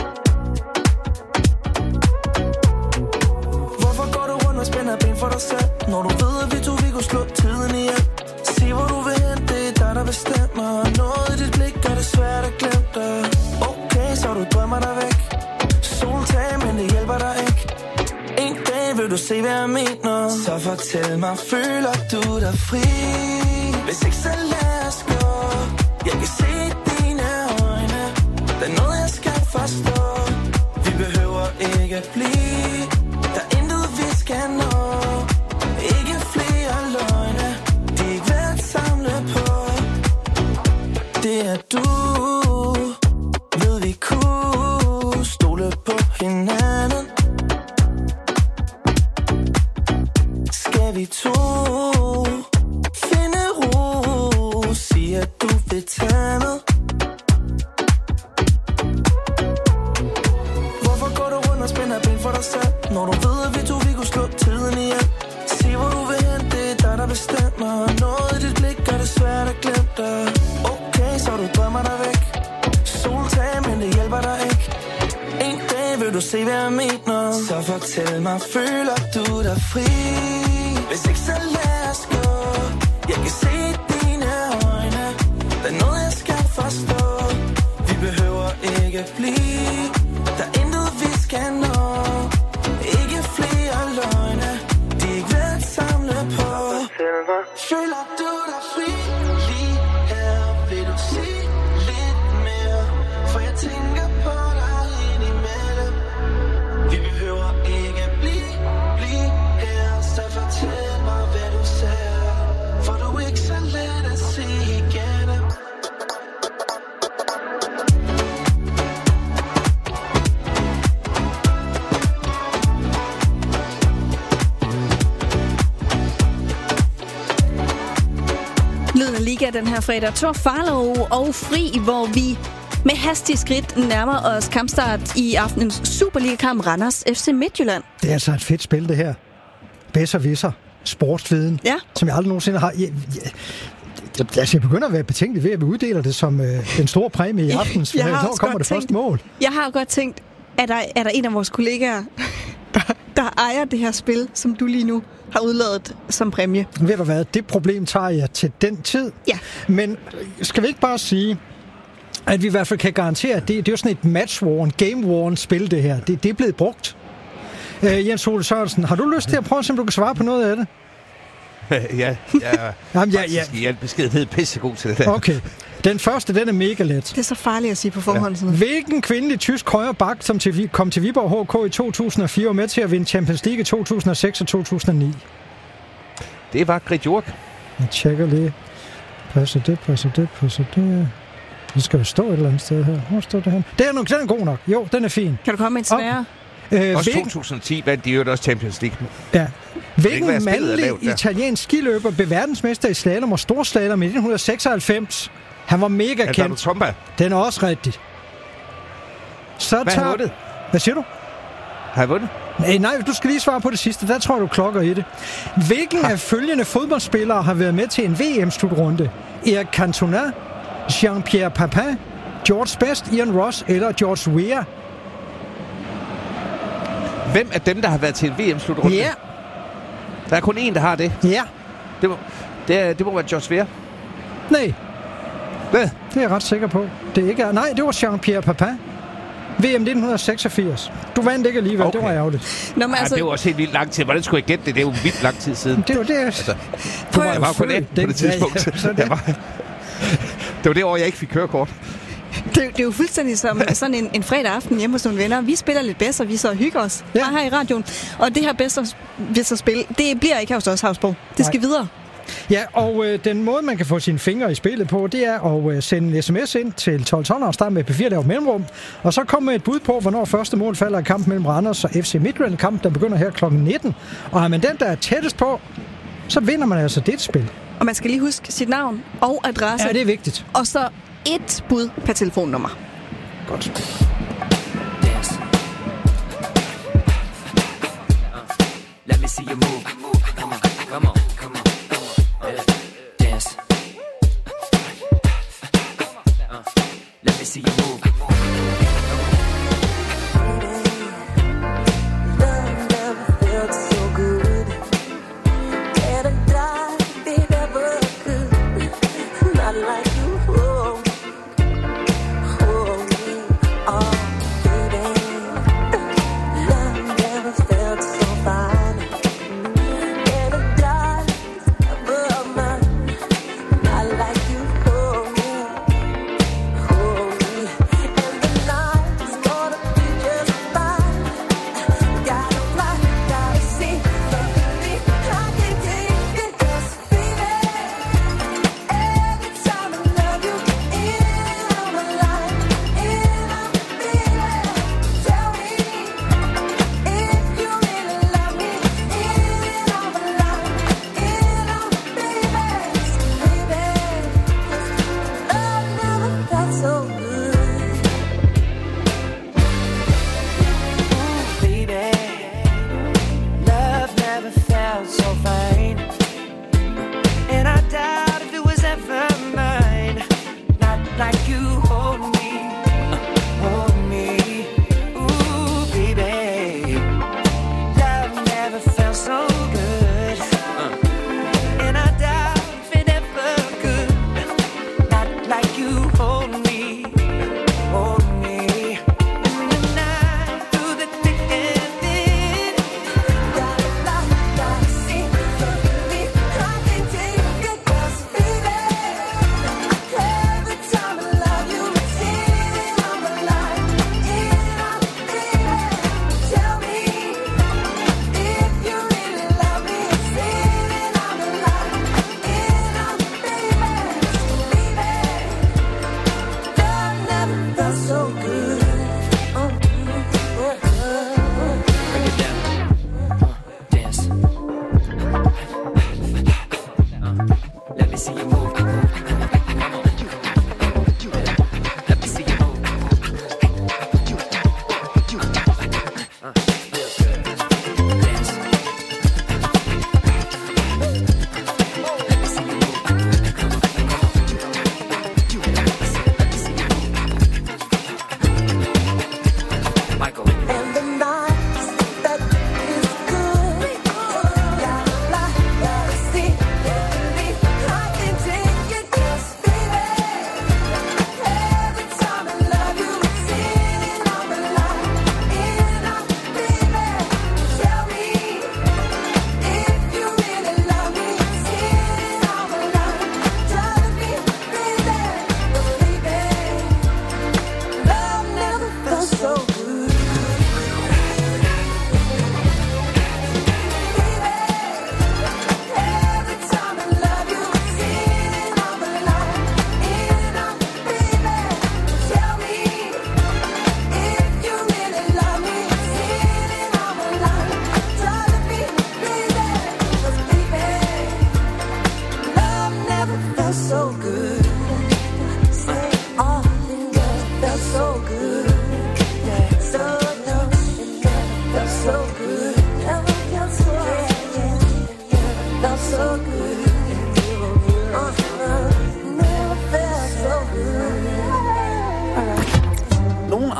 Hvorfor går du rundt og spænder ben for dig selv, når du ved, at vi to vi kunne slå tiden ihjel? Sig, hvor du vil hen, det er dig, der bestemmer. Noget i dit blik gør det svært at glemme dig. Okay, så du drømmer dig væk. Soltag, men det hjælper dig ikke. En dag vil du se, hvad jeg mener. Så fortæl mig, føler du dig fri? Hvis ikke, så lad os gå. Jeg kan se dine øjne. Der er noget, jeg skal forstå. Vi behøver ikke at blive. Der er intet, vi skal nå. Ikke flere løgne. De er ikke værd at samle på. Det er du. Ved vi kunne stole på hinanden. Skal vi to finde ro? Sig, at du vil tage med. Hvorfor går du rundt og spænder ben for dig selv, når du ved, at vi to vi kunne slå tiden ihjel? Sig, hvor du vil hen, det er dig, der bestemmer. Noget i dit blik gør det svært at glemme dig. Okay, så du drømmer dig væk. Soltag, men det hjælper dig ikke. En dag vil du se, hvad jeg mener. Så fortæl mig, føler du dig fri? Hvis ikke, så lad os gå. Jeg kan se dine øjne. Der er noget, jeg skal forstå. Vi behøver ikke at blive. Der er intet, vi skal nå. Ikke flere løgne. De er ikke værd at samle på. Føler du dig fri? Lige her vil du sige lidt mere. For jeg tænker på dig indimellem. Vi behøver ikke at blive, blive her. Så fortæl mig, hvad du ser. For du er ikke så let at se igennem. Lyden af Liga den her fredag. Thor Farlow og Fri, hvor vi med hastige skridt nærmer os kampstart i aftenens Superliga-kamp Randers F C Midtjylland. Det er altså et fedt spil, det her. Bedserviser, sportsviden, ja. Som jeg aldrig nogensinde har. Jeg, jeg, altså, jeg begynder at være betænkelig ved, at vi uddeler det som øh, den store præmie i aftens. Jeg har Når kommer det tænkt, første mål? Jeg har godt tænkt, er der, er der en af vores kollegaer, der, der ejer det her spil, som du lige nu har udladet som præmie. Ved du hvad, det problem tager jeg til den tid. Ja. Men skal vi ikke bare sige, at vi i hvert fald kan garantere, at det, det er jo sådan et match-worn, game-worn spil, det her. Det, det er blevet brugt. Øh, Jens Ole Sørensen, har du lyst til at prøve, om du kan svare på noget af det? ja, jeg er Jamen, ja, faktisk i al beskedenhed pissegod til det der. Okay. Den første, den er mega let. Det er så farligt at sige på forhånd. Ja. Hvilken kvindelig tysk højre bak, som til, kom til Viborg H K i to tusind og fire, var med til at vinde Champions League i to tusind og seks og to tusind og ni? Det var Grit Jork. Jeg tjekker lige. Passer det, passer det, passer det. Det skal jo stå et eller andet sted her. Hvor står det her? Det er, nok, den er god nok. Jo, den er fin. Kan du komme med en sværere? Øh, også hvilken... to tusind og ti vandt de jo også Champions League. Ja. Hvilken være, mandlig italiensk skiløber blev verdensmester i slalom og storslalom i nitten seksoghalvfems? Han var mega ja, kendt. Tomba. Den er også rigtig. Så Hvad tager... har vundet? Hvad siger du? Har jeg vundet? Nej, nej, du skal lige svare på det sidste. Der tror jeg, du klokker i det. Hvilken ha. af følgende fodboldspillere har været med til en V M-slutrunde? Eric Cantona, Jean-Pierre Papin, George Best, Ian Ross eller George Weah? Hvem af dem, der har været til en V M-slutrunde? Ja. Der er kun én, der har det. Ja. Det må, det, er, det må være George Weah. Nej. Hvad? Det er jeg ret sikker på. Det er ikke er. Nej, det var Jean-Pierre Papin. V M nitten seksogfirs. Du vandt ikke alligevel, okay. Det var ærgerligt. Nå, men ja, altså... det var også helt vildt lang tid. Hvordan skulle jeg gætte det? Det er jo vildt lang tid siden. Det var det. Altså, du var jeg var på det, på det tidspunkt. Ja, ja, det. Var, det var det år, jeg ikke fik kørekort. Det, det er jo fuldstændig som sådan en, en fredag aften hjemme hos nogle venner. Vi spiller lidt bedst, og vi så hygger os ja. Bare her i radioen. Og det her bedst spil, det bliver ikke hos os, Havsborg. Det skal Nej. videre. Ja, og øh, den måde, man kan få sine fingre i spillet på, det er at øh, sende en sms ind til tolv tolv og starte med P fire, der mellemrum. Og så kommer et bud på, hvornår første mål falder i kamp mellem Randers og F C Midtjylland. Kamp, der begynder her klokken nitten. Og er man den, der er tættest på, så vinder man altså det spil. Og man skal lige huske sit navn og adresse. Ja, det er vigtigt. Og så et bud per telefonnummer. Godt. Let me see you move. Come on, come on, come on. Dance. Let me see you move. Night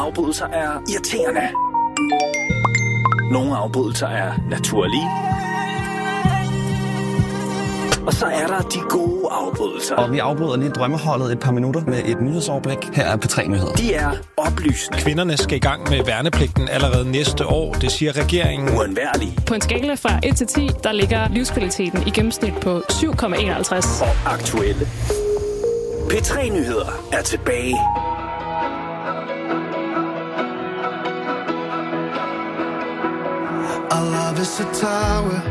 afbrydelser er irriterende. Nogle afbrydelser er naturlige. Og så er der de gode afbrydelser. Og vi afbryder lige drømmeholdet et par minutter med et nyhedsoverblik. Her er P tre Nyheder. De er oplysende. Kvinderne skal i gang med værnepligten allerede næste år, det siger regeringen. Uundværlige. På en skala fra et til ti, der ligger livskvaliteten i gennemsnit på syv komma enoghalvtreds. Og aktuelle. P tre Nyheder er tilbage. Our love is a tower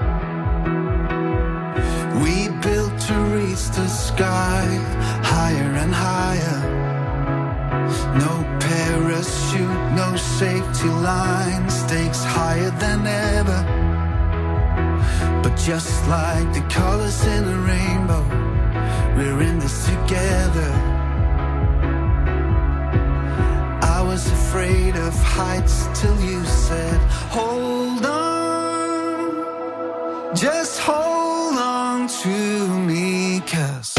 we built to reach the sky, higher and higher. No parachute, no safety line, stakes higher than ever. But just like the colors in a rainbow, we're in this together. I was afraid of heights till you said, hold on, just hold on to me, 'cause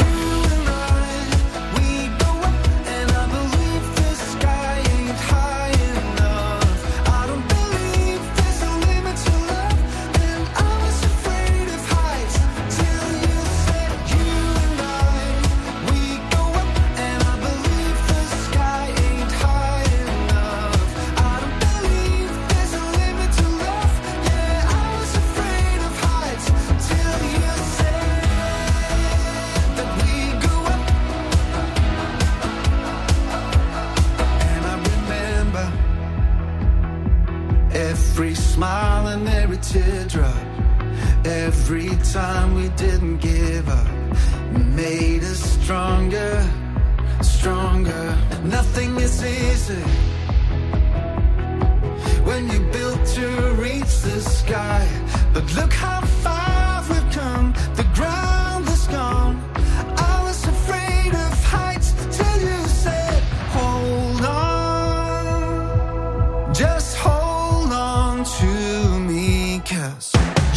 every smile and every teardrop, every time we didn't give up, made us stronger, stronger. Nothing is easy when you built to reach the sky, but look how far we've come, the ground is gone. I was afraid of heights till you said, hold on, just hold on to me, 'cause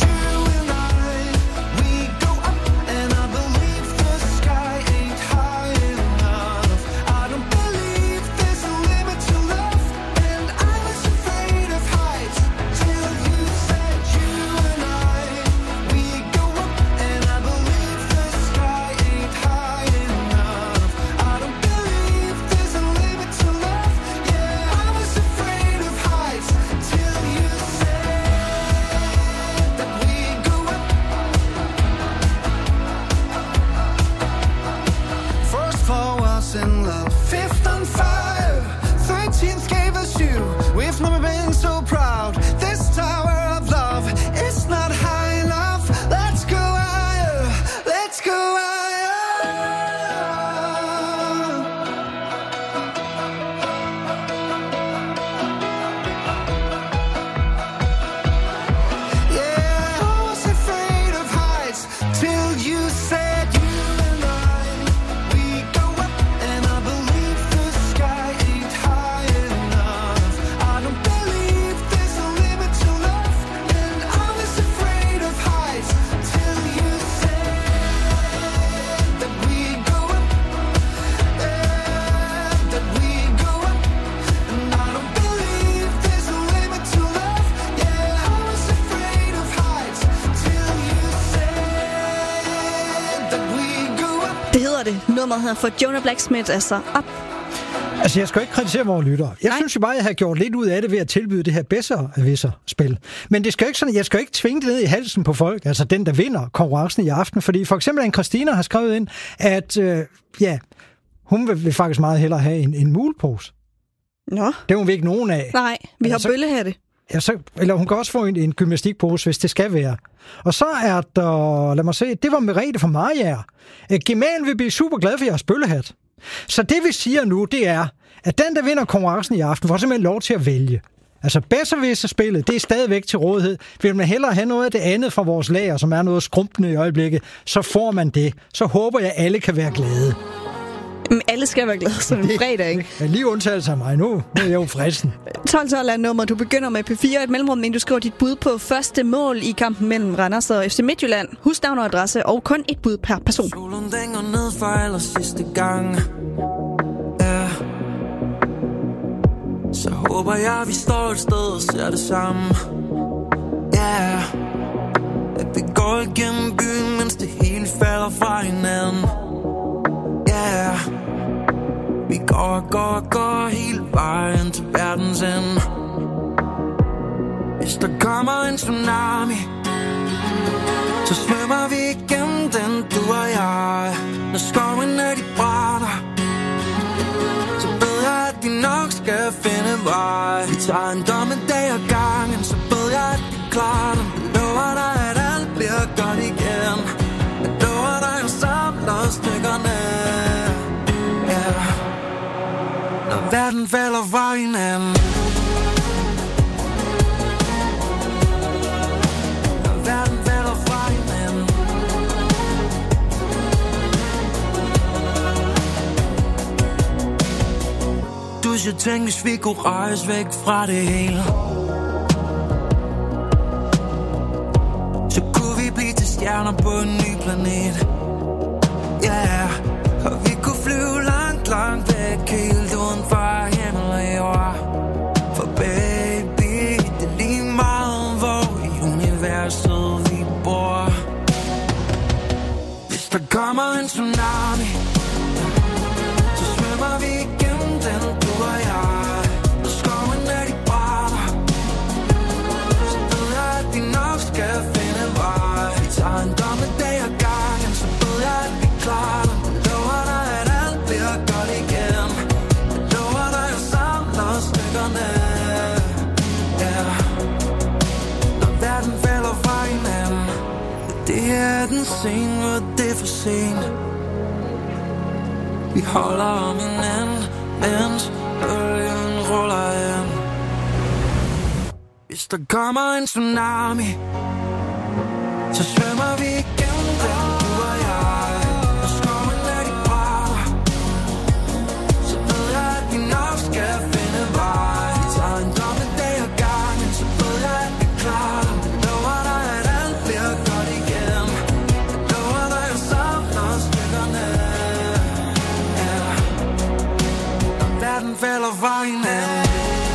nummeret her for Jonah Blacksmith, altså op. Altså, jeg skal ikke kritisere vores lyttere. Jeg Nej. synes jo bare, at jeg har gjort lidt ud af det ved at tilbyde det her bedre-avisser-spil. Men det skal ikke sådan, jeg skal ikke tvinge det ned i halsen på folk, altså den, der vinder konkurrencen i aften. Fordi for eksempel en Christina har skrevet ind, at øh, ja, hun vil, vil faktisk meget hellere have en, en mulepose. Nå. Det må vi ikke nogen af. Nej, vi har bøllehatte. Ja, så, eller hun kan også få en, en gymnastikpose, hvis det skal være. Og så er der, lad mig se, det var Merete fra Mariager. Gemal vil blive super glad for jeres bøllehat. Så det vi siger nu, det er, at den, der vinder konkurrencen i aften, får simpelthen lov til at vælge. Altså bedserviser-spillet, det er stadigvæk til rådighed. Vil man hellere have noget af det andet fra vores lager, som er noget skrumpende i øjeblikket, så får man det. Så håber jeg, at alle kan være glade. Men alle skal være glade som en fredag, ikke? Ja, lige undtagelse af mig nu. Nu er jeg jo fristen. tolv tolv er nummer. Du begynder med P fire, et mellemrum, men du skriver dit bud på første mål i kampen mellem Randers og F C Midtjylland. Husnavn og adresse, og kun et bud per person. Solen dænger ned for aller sidste gang. Ja. håber jeg, vi står et sted og ser det samme. Ja, yeah. At vi går igennem byen, mens det hele falder fra hinanden. Ja, yeah. Vi går og går og går hele vejen til verdens ende. Hvis der kommer en tsunami, så svømmer vi igennem den, du og jeg. Når skoven er de brænder, så ved jeg, at vi nok skal finde vej. Vi tager en dommedag ad gangen, så ved jeg, at vi klarer dem. Jeg lover dig, at alt bliver godt igen. Jeg lover dig, at samler stykkerne. Ja, når verden falder fra hinanden. Når verden falder fra hinanden. Du siger, tænk, hvis vi kunne rejse væk fra det hele. Så kunne vi blive til stjerner på en ny planet. Ja, yeah. Og vi kunne flyve langt, langt væk, helt uden for himmel og jord. For baby, det er lige meget, hvor i universet vi bor. Hvis der kommer en tsunami, så svømmer vi igennem den, du og jeg. Når skoven er de brænder, så ved jeg, at vi nok skal finde vej. Vi tager en dommedag ad gangen, så ved jeg, at vi klarer dem. Jeg lover dig, at alt bliver godt igen. Jeg lover dig, at samler stykkerne. Ja, når verden falder fra hinanden. Det er den scene, hvor det er for sent. Vi holder om hinanden, mens bølgen ruller ind. Hvis der kommer en tsunami, så svømmer vi igennem den, du og jeg. Når skoven er de brænder, så ved jeg, at vi nok skal finde vej. Vi tager en dommedag ad gangen, så ved jeg, at vi klarer dem. Jeg lover dig, at alt bliver godt igen. Jeg lover dig, at samler stykkerne. Ja, når verden falder fra hinanden.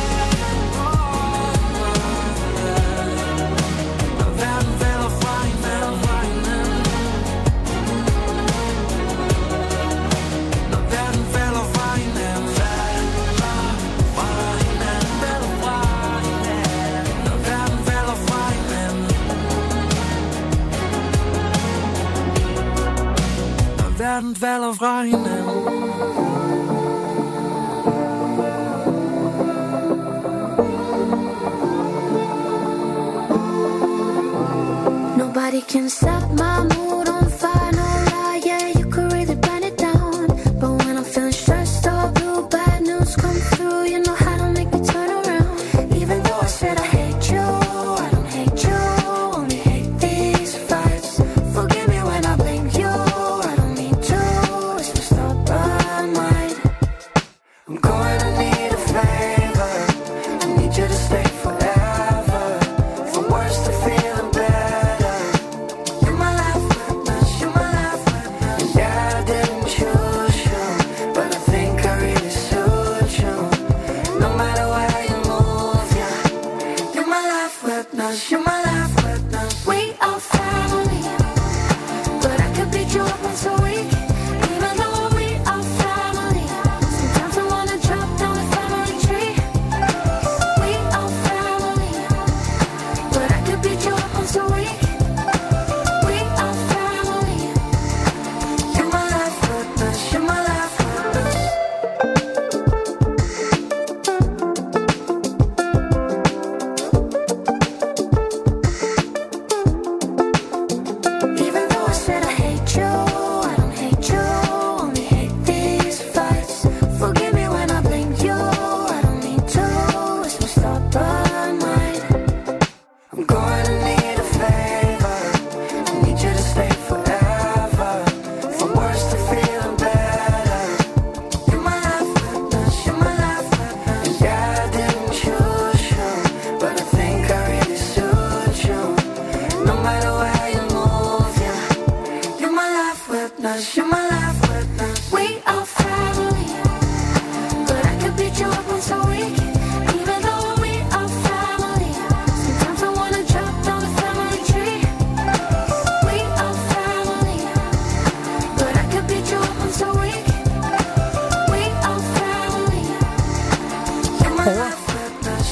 Verden falder fra hinanden. Nobody can set my mood on fire, no lie, yeah, you could really burn it down. But when I'm feeling stressed or blue, bad news come through, you know how to make me turn around. Even though I said I hate you, I don't hate you, only hate these fights. Forgive me when I blame you, I don't mean to, it's messed up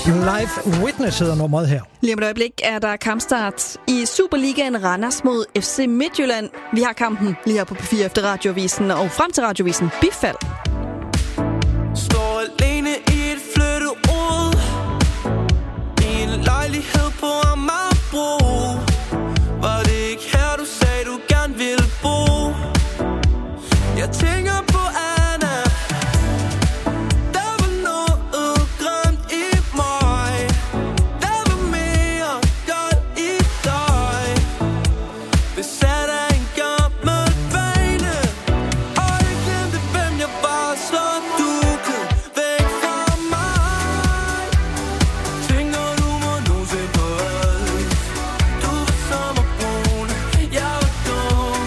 Live Witness hedder nummeret her. Lige om et øjeblik er der kampstart i Superligaen Randers mod F C Midtjylland. Vi har kampen lige her på P fire efter Radiovisen, og frem til Radiovisen bifald. Står alene i et flytteud i en lejlighed på Amagerbro. Var det ikke her, du sagde, du gerne ville bo? Jeg tænker på Anna. Der var noget grimt i mig. Der var mere godt i dig. Besat af en gammel vane. Og jeg glemte, hvem jeg var, så du gled væk fra mig. Tænker du mig nogensinde på alt? Du var sommerbrun, jeg var dum.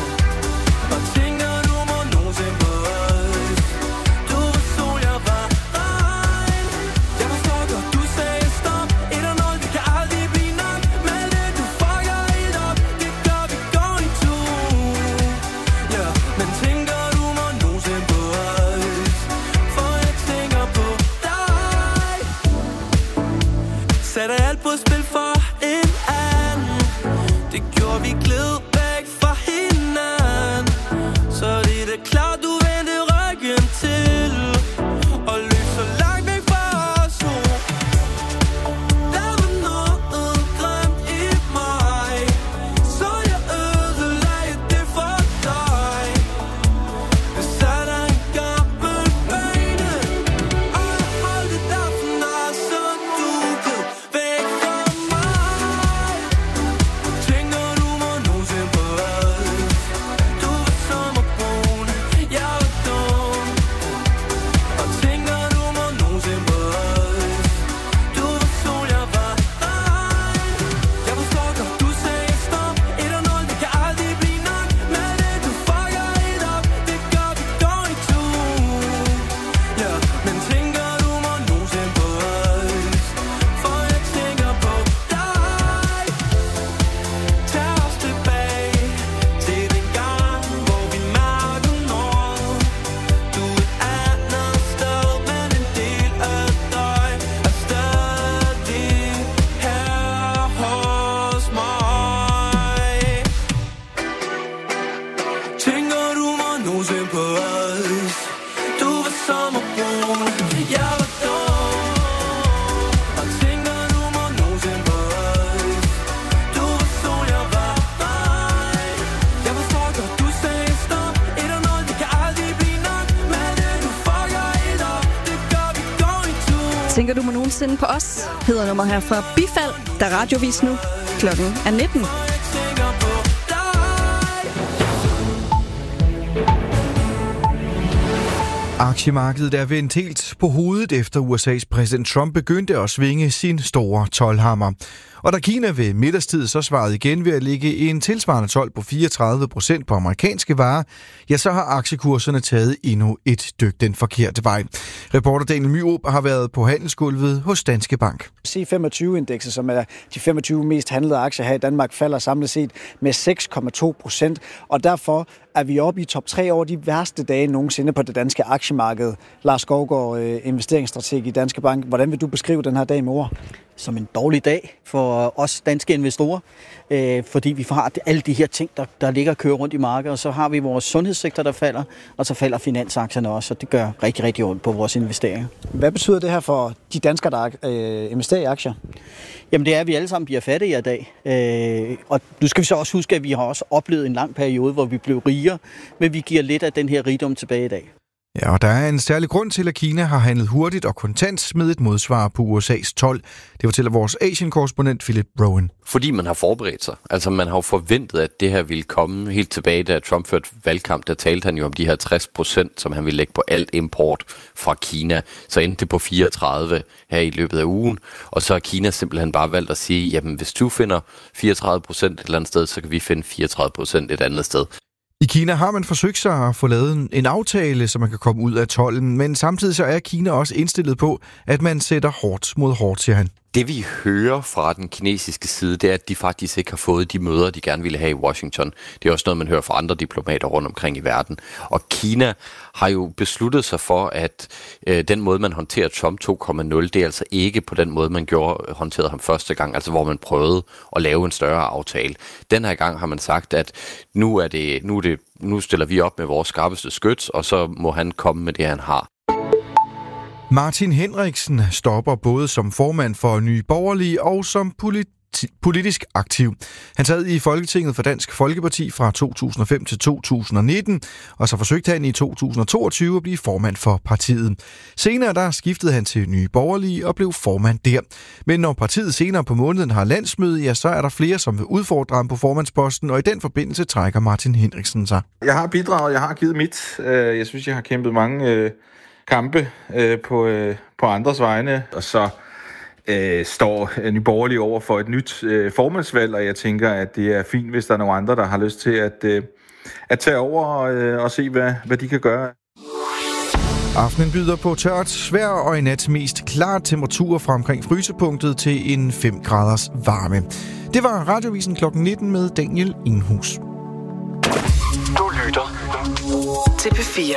Og tænker du mig nogensinde på alt? Du var sol, jeg var regn. Jeg var stalker, du sagde stop. Et og nul, det kan aldrig blive nok. Men det du fucker helt op, det gør vi går i to. Ja, men tænker du mig nogensinde på alt? For jeg tænker på dig. Sætter alt på spil for en anden. Det gjorde vi gled væk fra hinanden. Så det er da klart, du vendte ryggen til og løb så langt væk fra os to. Der var noget grimt i mig, så jeg ødelagde det for dig. Besat af en gammel vane, og jeg holdte dig for nar, så du gled væk fra mig. Tænker du mig nogensinde på alt? Du var sommerbrun, jeg var dum. Og tænker du mig nogensinde på alt? Du var sol, jeg var regn. Jeg var stalker, du sagde stop. Et og nul, det kan aldrig blive nok. Men det du fucker helt op, det gør vi går i to. Ja, men tænker du mig nogensinde på alt? For jeg tænker på dig. Tag os tilbage til den gang, hvor vi mærkede noget. Du er et andet sted, men en del af dig er stadig her hos mig. Tænker du mig nogensinde på alt? Du var sommerbrun, jeg var dum. Og tænker du mig nogensinde på alt? Du var sol, jeg var regn. Jeg var stalker, du sagde stop. Et og nul, det kan aldrig blive nok. Men det du fucker helt op, det gør vi går i to. Tænker du mig nogensinde på os? Hedder nummer her fra bifald, der er Radiovis nu. Klokken er nitten. Aktiemarkedet er vendt helt på hovedet, efter U S A's præsident Trump begyndte at svinge sin store toldhammer. Og da Kina ved middagstid så svarede igen ved at ligge en tilsvarende told på fireogtredive procent på amerikanske varer, ja, så har aktiekurserne taget endnu et dyk den forkerte vej. Reporter Daniel Myrup har været på handelsgulvet hos Danske Bank. C femogtyve-indekset, som er de femogtyve mest handlede aktier her i Danmark, falder samlet set med seks komma to procent, og derfor er vi oppe i top tre over de værste dage nogensinde på det danske aktiemarked. Lars Skovgaard, investeringsstrateg i Danske Bank. Hvordan vil du beskrive den her dag med ord? Som en dårlig dag for os danske investorer, øh, fordi vi har alle de her ting, der, der ligger og kører rundt i markedet, og så har vi vores sundhedssektor, der falder, og så falder finansaktierne også, og det gør rigtig, rigtig ondt på vores investeringer. Hvad betyder det her for de danskere, der øh, investerer i aktier? Jamen det er, at vi alle sammen bliver fattige i dag, øh, og nu skal vi så også huske, at vi har også oplevet en lang periode, hvor vi blev rigere, men vi giver lidt af den her rigdom tilbage i dag. Ja, og der er en særlig grund til, at Kina har handlet hurtigt og kontant med et modsvar på U S A's told. Det fortæller vores Asien-korrespondent Philip Rowan. Fordi man har forberedt sig. Altså man har jo forventet, at det her ville komme helt tilbage, da Trump førte valgkamp. Der talte han jo om de her tres procent, som han ville lægge på alt import fra Kina. Så endte det på fireogtredive her i løbet af ugen. Og så har Kina simpelthen bare valgt at sige, jamen hvis du finder fireogtredive procent et eller andet sted, så kan vi finde fireogtredive procent et andet sted. I Kina har man forsøgt sig at få lavet en aftale, så man kan komme ud af tolden, men samtidig så er Kina også indstillet på, at man sætter hårdt mod hårdt, siger han. Det vi hører fra den kinesiske side, det er, at de faktisk ikke har fået de møder, de gerne ville have i Washington. Det er også noget, man hører fra andre diplomater rundt omkring i verden. Og Kina har jo besluttet sig for, at øh, den måde, man håndterer Trump to punkt nul, det er altså ikke på den måde, man gjorde, håndterede ham første gang, altså hvor man prøvede at lave en større aftale. Den her gang har man sagt, at nu, er det, nu, er det, nu stiller vi op med vores skarpeste skyts, og så må han komme med det, han har. Martin Henriksen stopper både som formand for Nye Borgerlige og som politi- politisk aktiv. Han sad i Folketinget for Dansk Folkeparti fra to tusind og fem til to tusind og nitten, og så forsøgte han i to tusind og toogtyve at blive formand for partiet. Senere der skiftede han til Nye Borgerlige og blev formand der. Men når partiet senere på måneden har landsmøde, ja, så er der flere, som vil udfordre ham på formandsposten, og i den forbindelse trækker Martin Henriksen sig. Jeg har bidraget, jeg har givet mit. Jeg synes, jeg har kæmpet mange kampe øh, på, øh, på andres vegne, og så øh, står Nye Borgerlige over for et nyt øh, formandsvalg, og jeg tænker, at det er fint, hvis der er nogle andre, der har lyst til at, øh, at tage over og, øh, og se, hvad, hvad de kan gøre. Aftenen byder på tørt vejr og i nat mest klart temperaturer fra omkring frysepunktet til en fem graders varme. Det var Radiovisen klokken nitten med Daniel Inghus. Du lytter til P fire.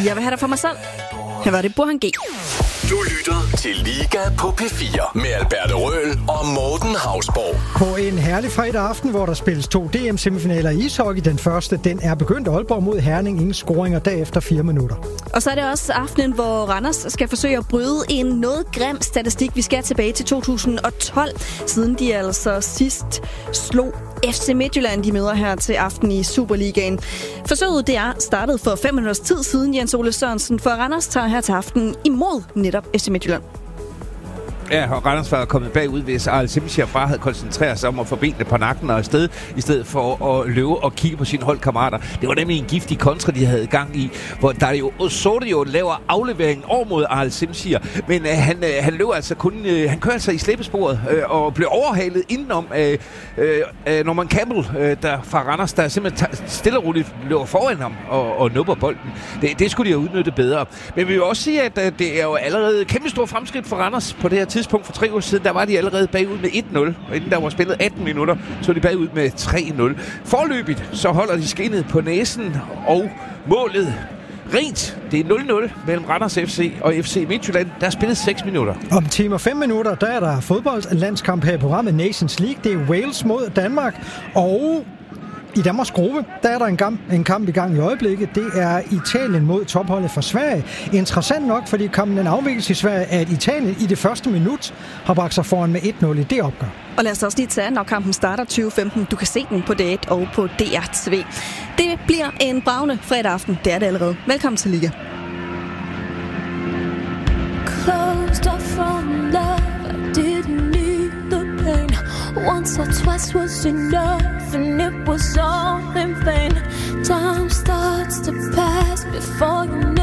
Jeg vil have dig for mig selv. Her var det Burhan G. Du lytter til Liga på P fire med Alberte Røhl og Morten Hausborg. På en herlig fredag aften, hvor der spilles to D M-semifinaler i ishockey. Den første, den er begyndt. Aalborg mod Herning. Ingen scoringer derefter fire minutter. Og så er det også aftenen, hvor Randers skal forsøge at bryde en noget grim statistik. Vi skal tilbage til to tusind og tolv, siden de altså sidst slog F C Midtjylland. De møder her til aften i Superligaen. Forsøget det er startet for fem minutters tid siden. Jens Ole Sørensen for Randers tager her til aften imod netop F C Midtjylland. Ja, og Randers var kommet bagud, hvis Arl Simchia bare havde koncentreret sig om at få benene på nakken og afsted, i stedet for at løbe og kigge på sine holdkammerater. Det var nemlig en giftig kontra, de havde gang i, hvor Dario Osorio laver afleveringen over mod Arl Simchia, men øh, han, øh, han løber altså kun, øh, han kører altså i slæbesporet øh, og blev overhalet indenom af øh, øh, Norman Campbell, øh, der fra Randers, der simpelthen t- stille og roligt løber foran ham og, og nupper bolden. Det, det skulle de have udnyttet bedre. Men vi vil også sige, at øh, det er jo allerede kæmpe stor fremskridt for Randers på det her tidspunkt. For tre år siden, der var de allerede bagud med et nul. Og inden der var spillet atten minutter, så var de bagud med tre nul. Forløbigt, så holder de skinnet på næsen, og målet rent. Det er nul nul mellem Randers F C og F C Midtjylland. Der er spillet seks minutter. Om time og fem minutter, der er der fodboldlandskamp her i programmet Nations League. Det er Wales mod Danmark, og i Danmarks gruppe, der er der en kamp, en kamp i gang i øjeblikket. Det er Italien mod topholdet fra Sverige. Interessant nok, fordi kampen den afvikles i Sverige, at Italien i det første minut har bragt sig foran med et nul i det opgør. Og lad os også lige tage, når kampen starter tyve femten. Du kan se den på D et og på D R T V. Det bliver en bravende fredag aften. Det er det allerede. Velkommen til Liga. Closed off from love, I didn't need the pain. Once or twice was enough, and it was all in vain. Time starts to pass before you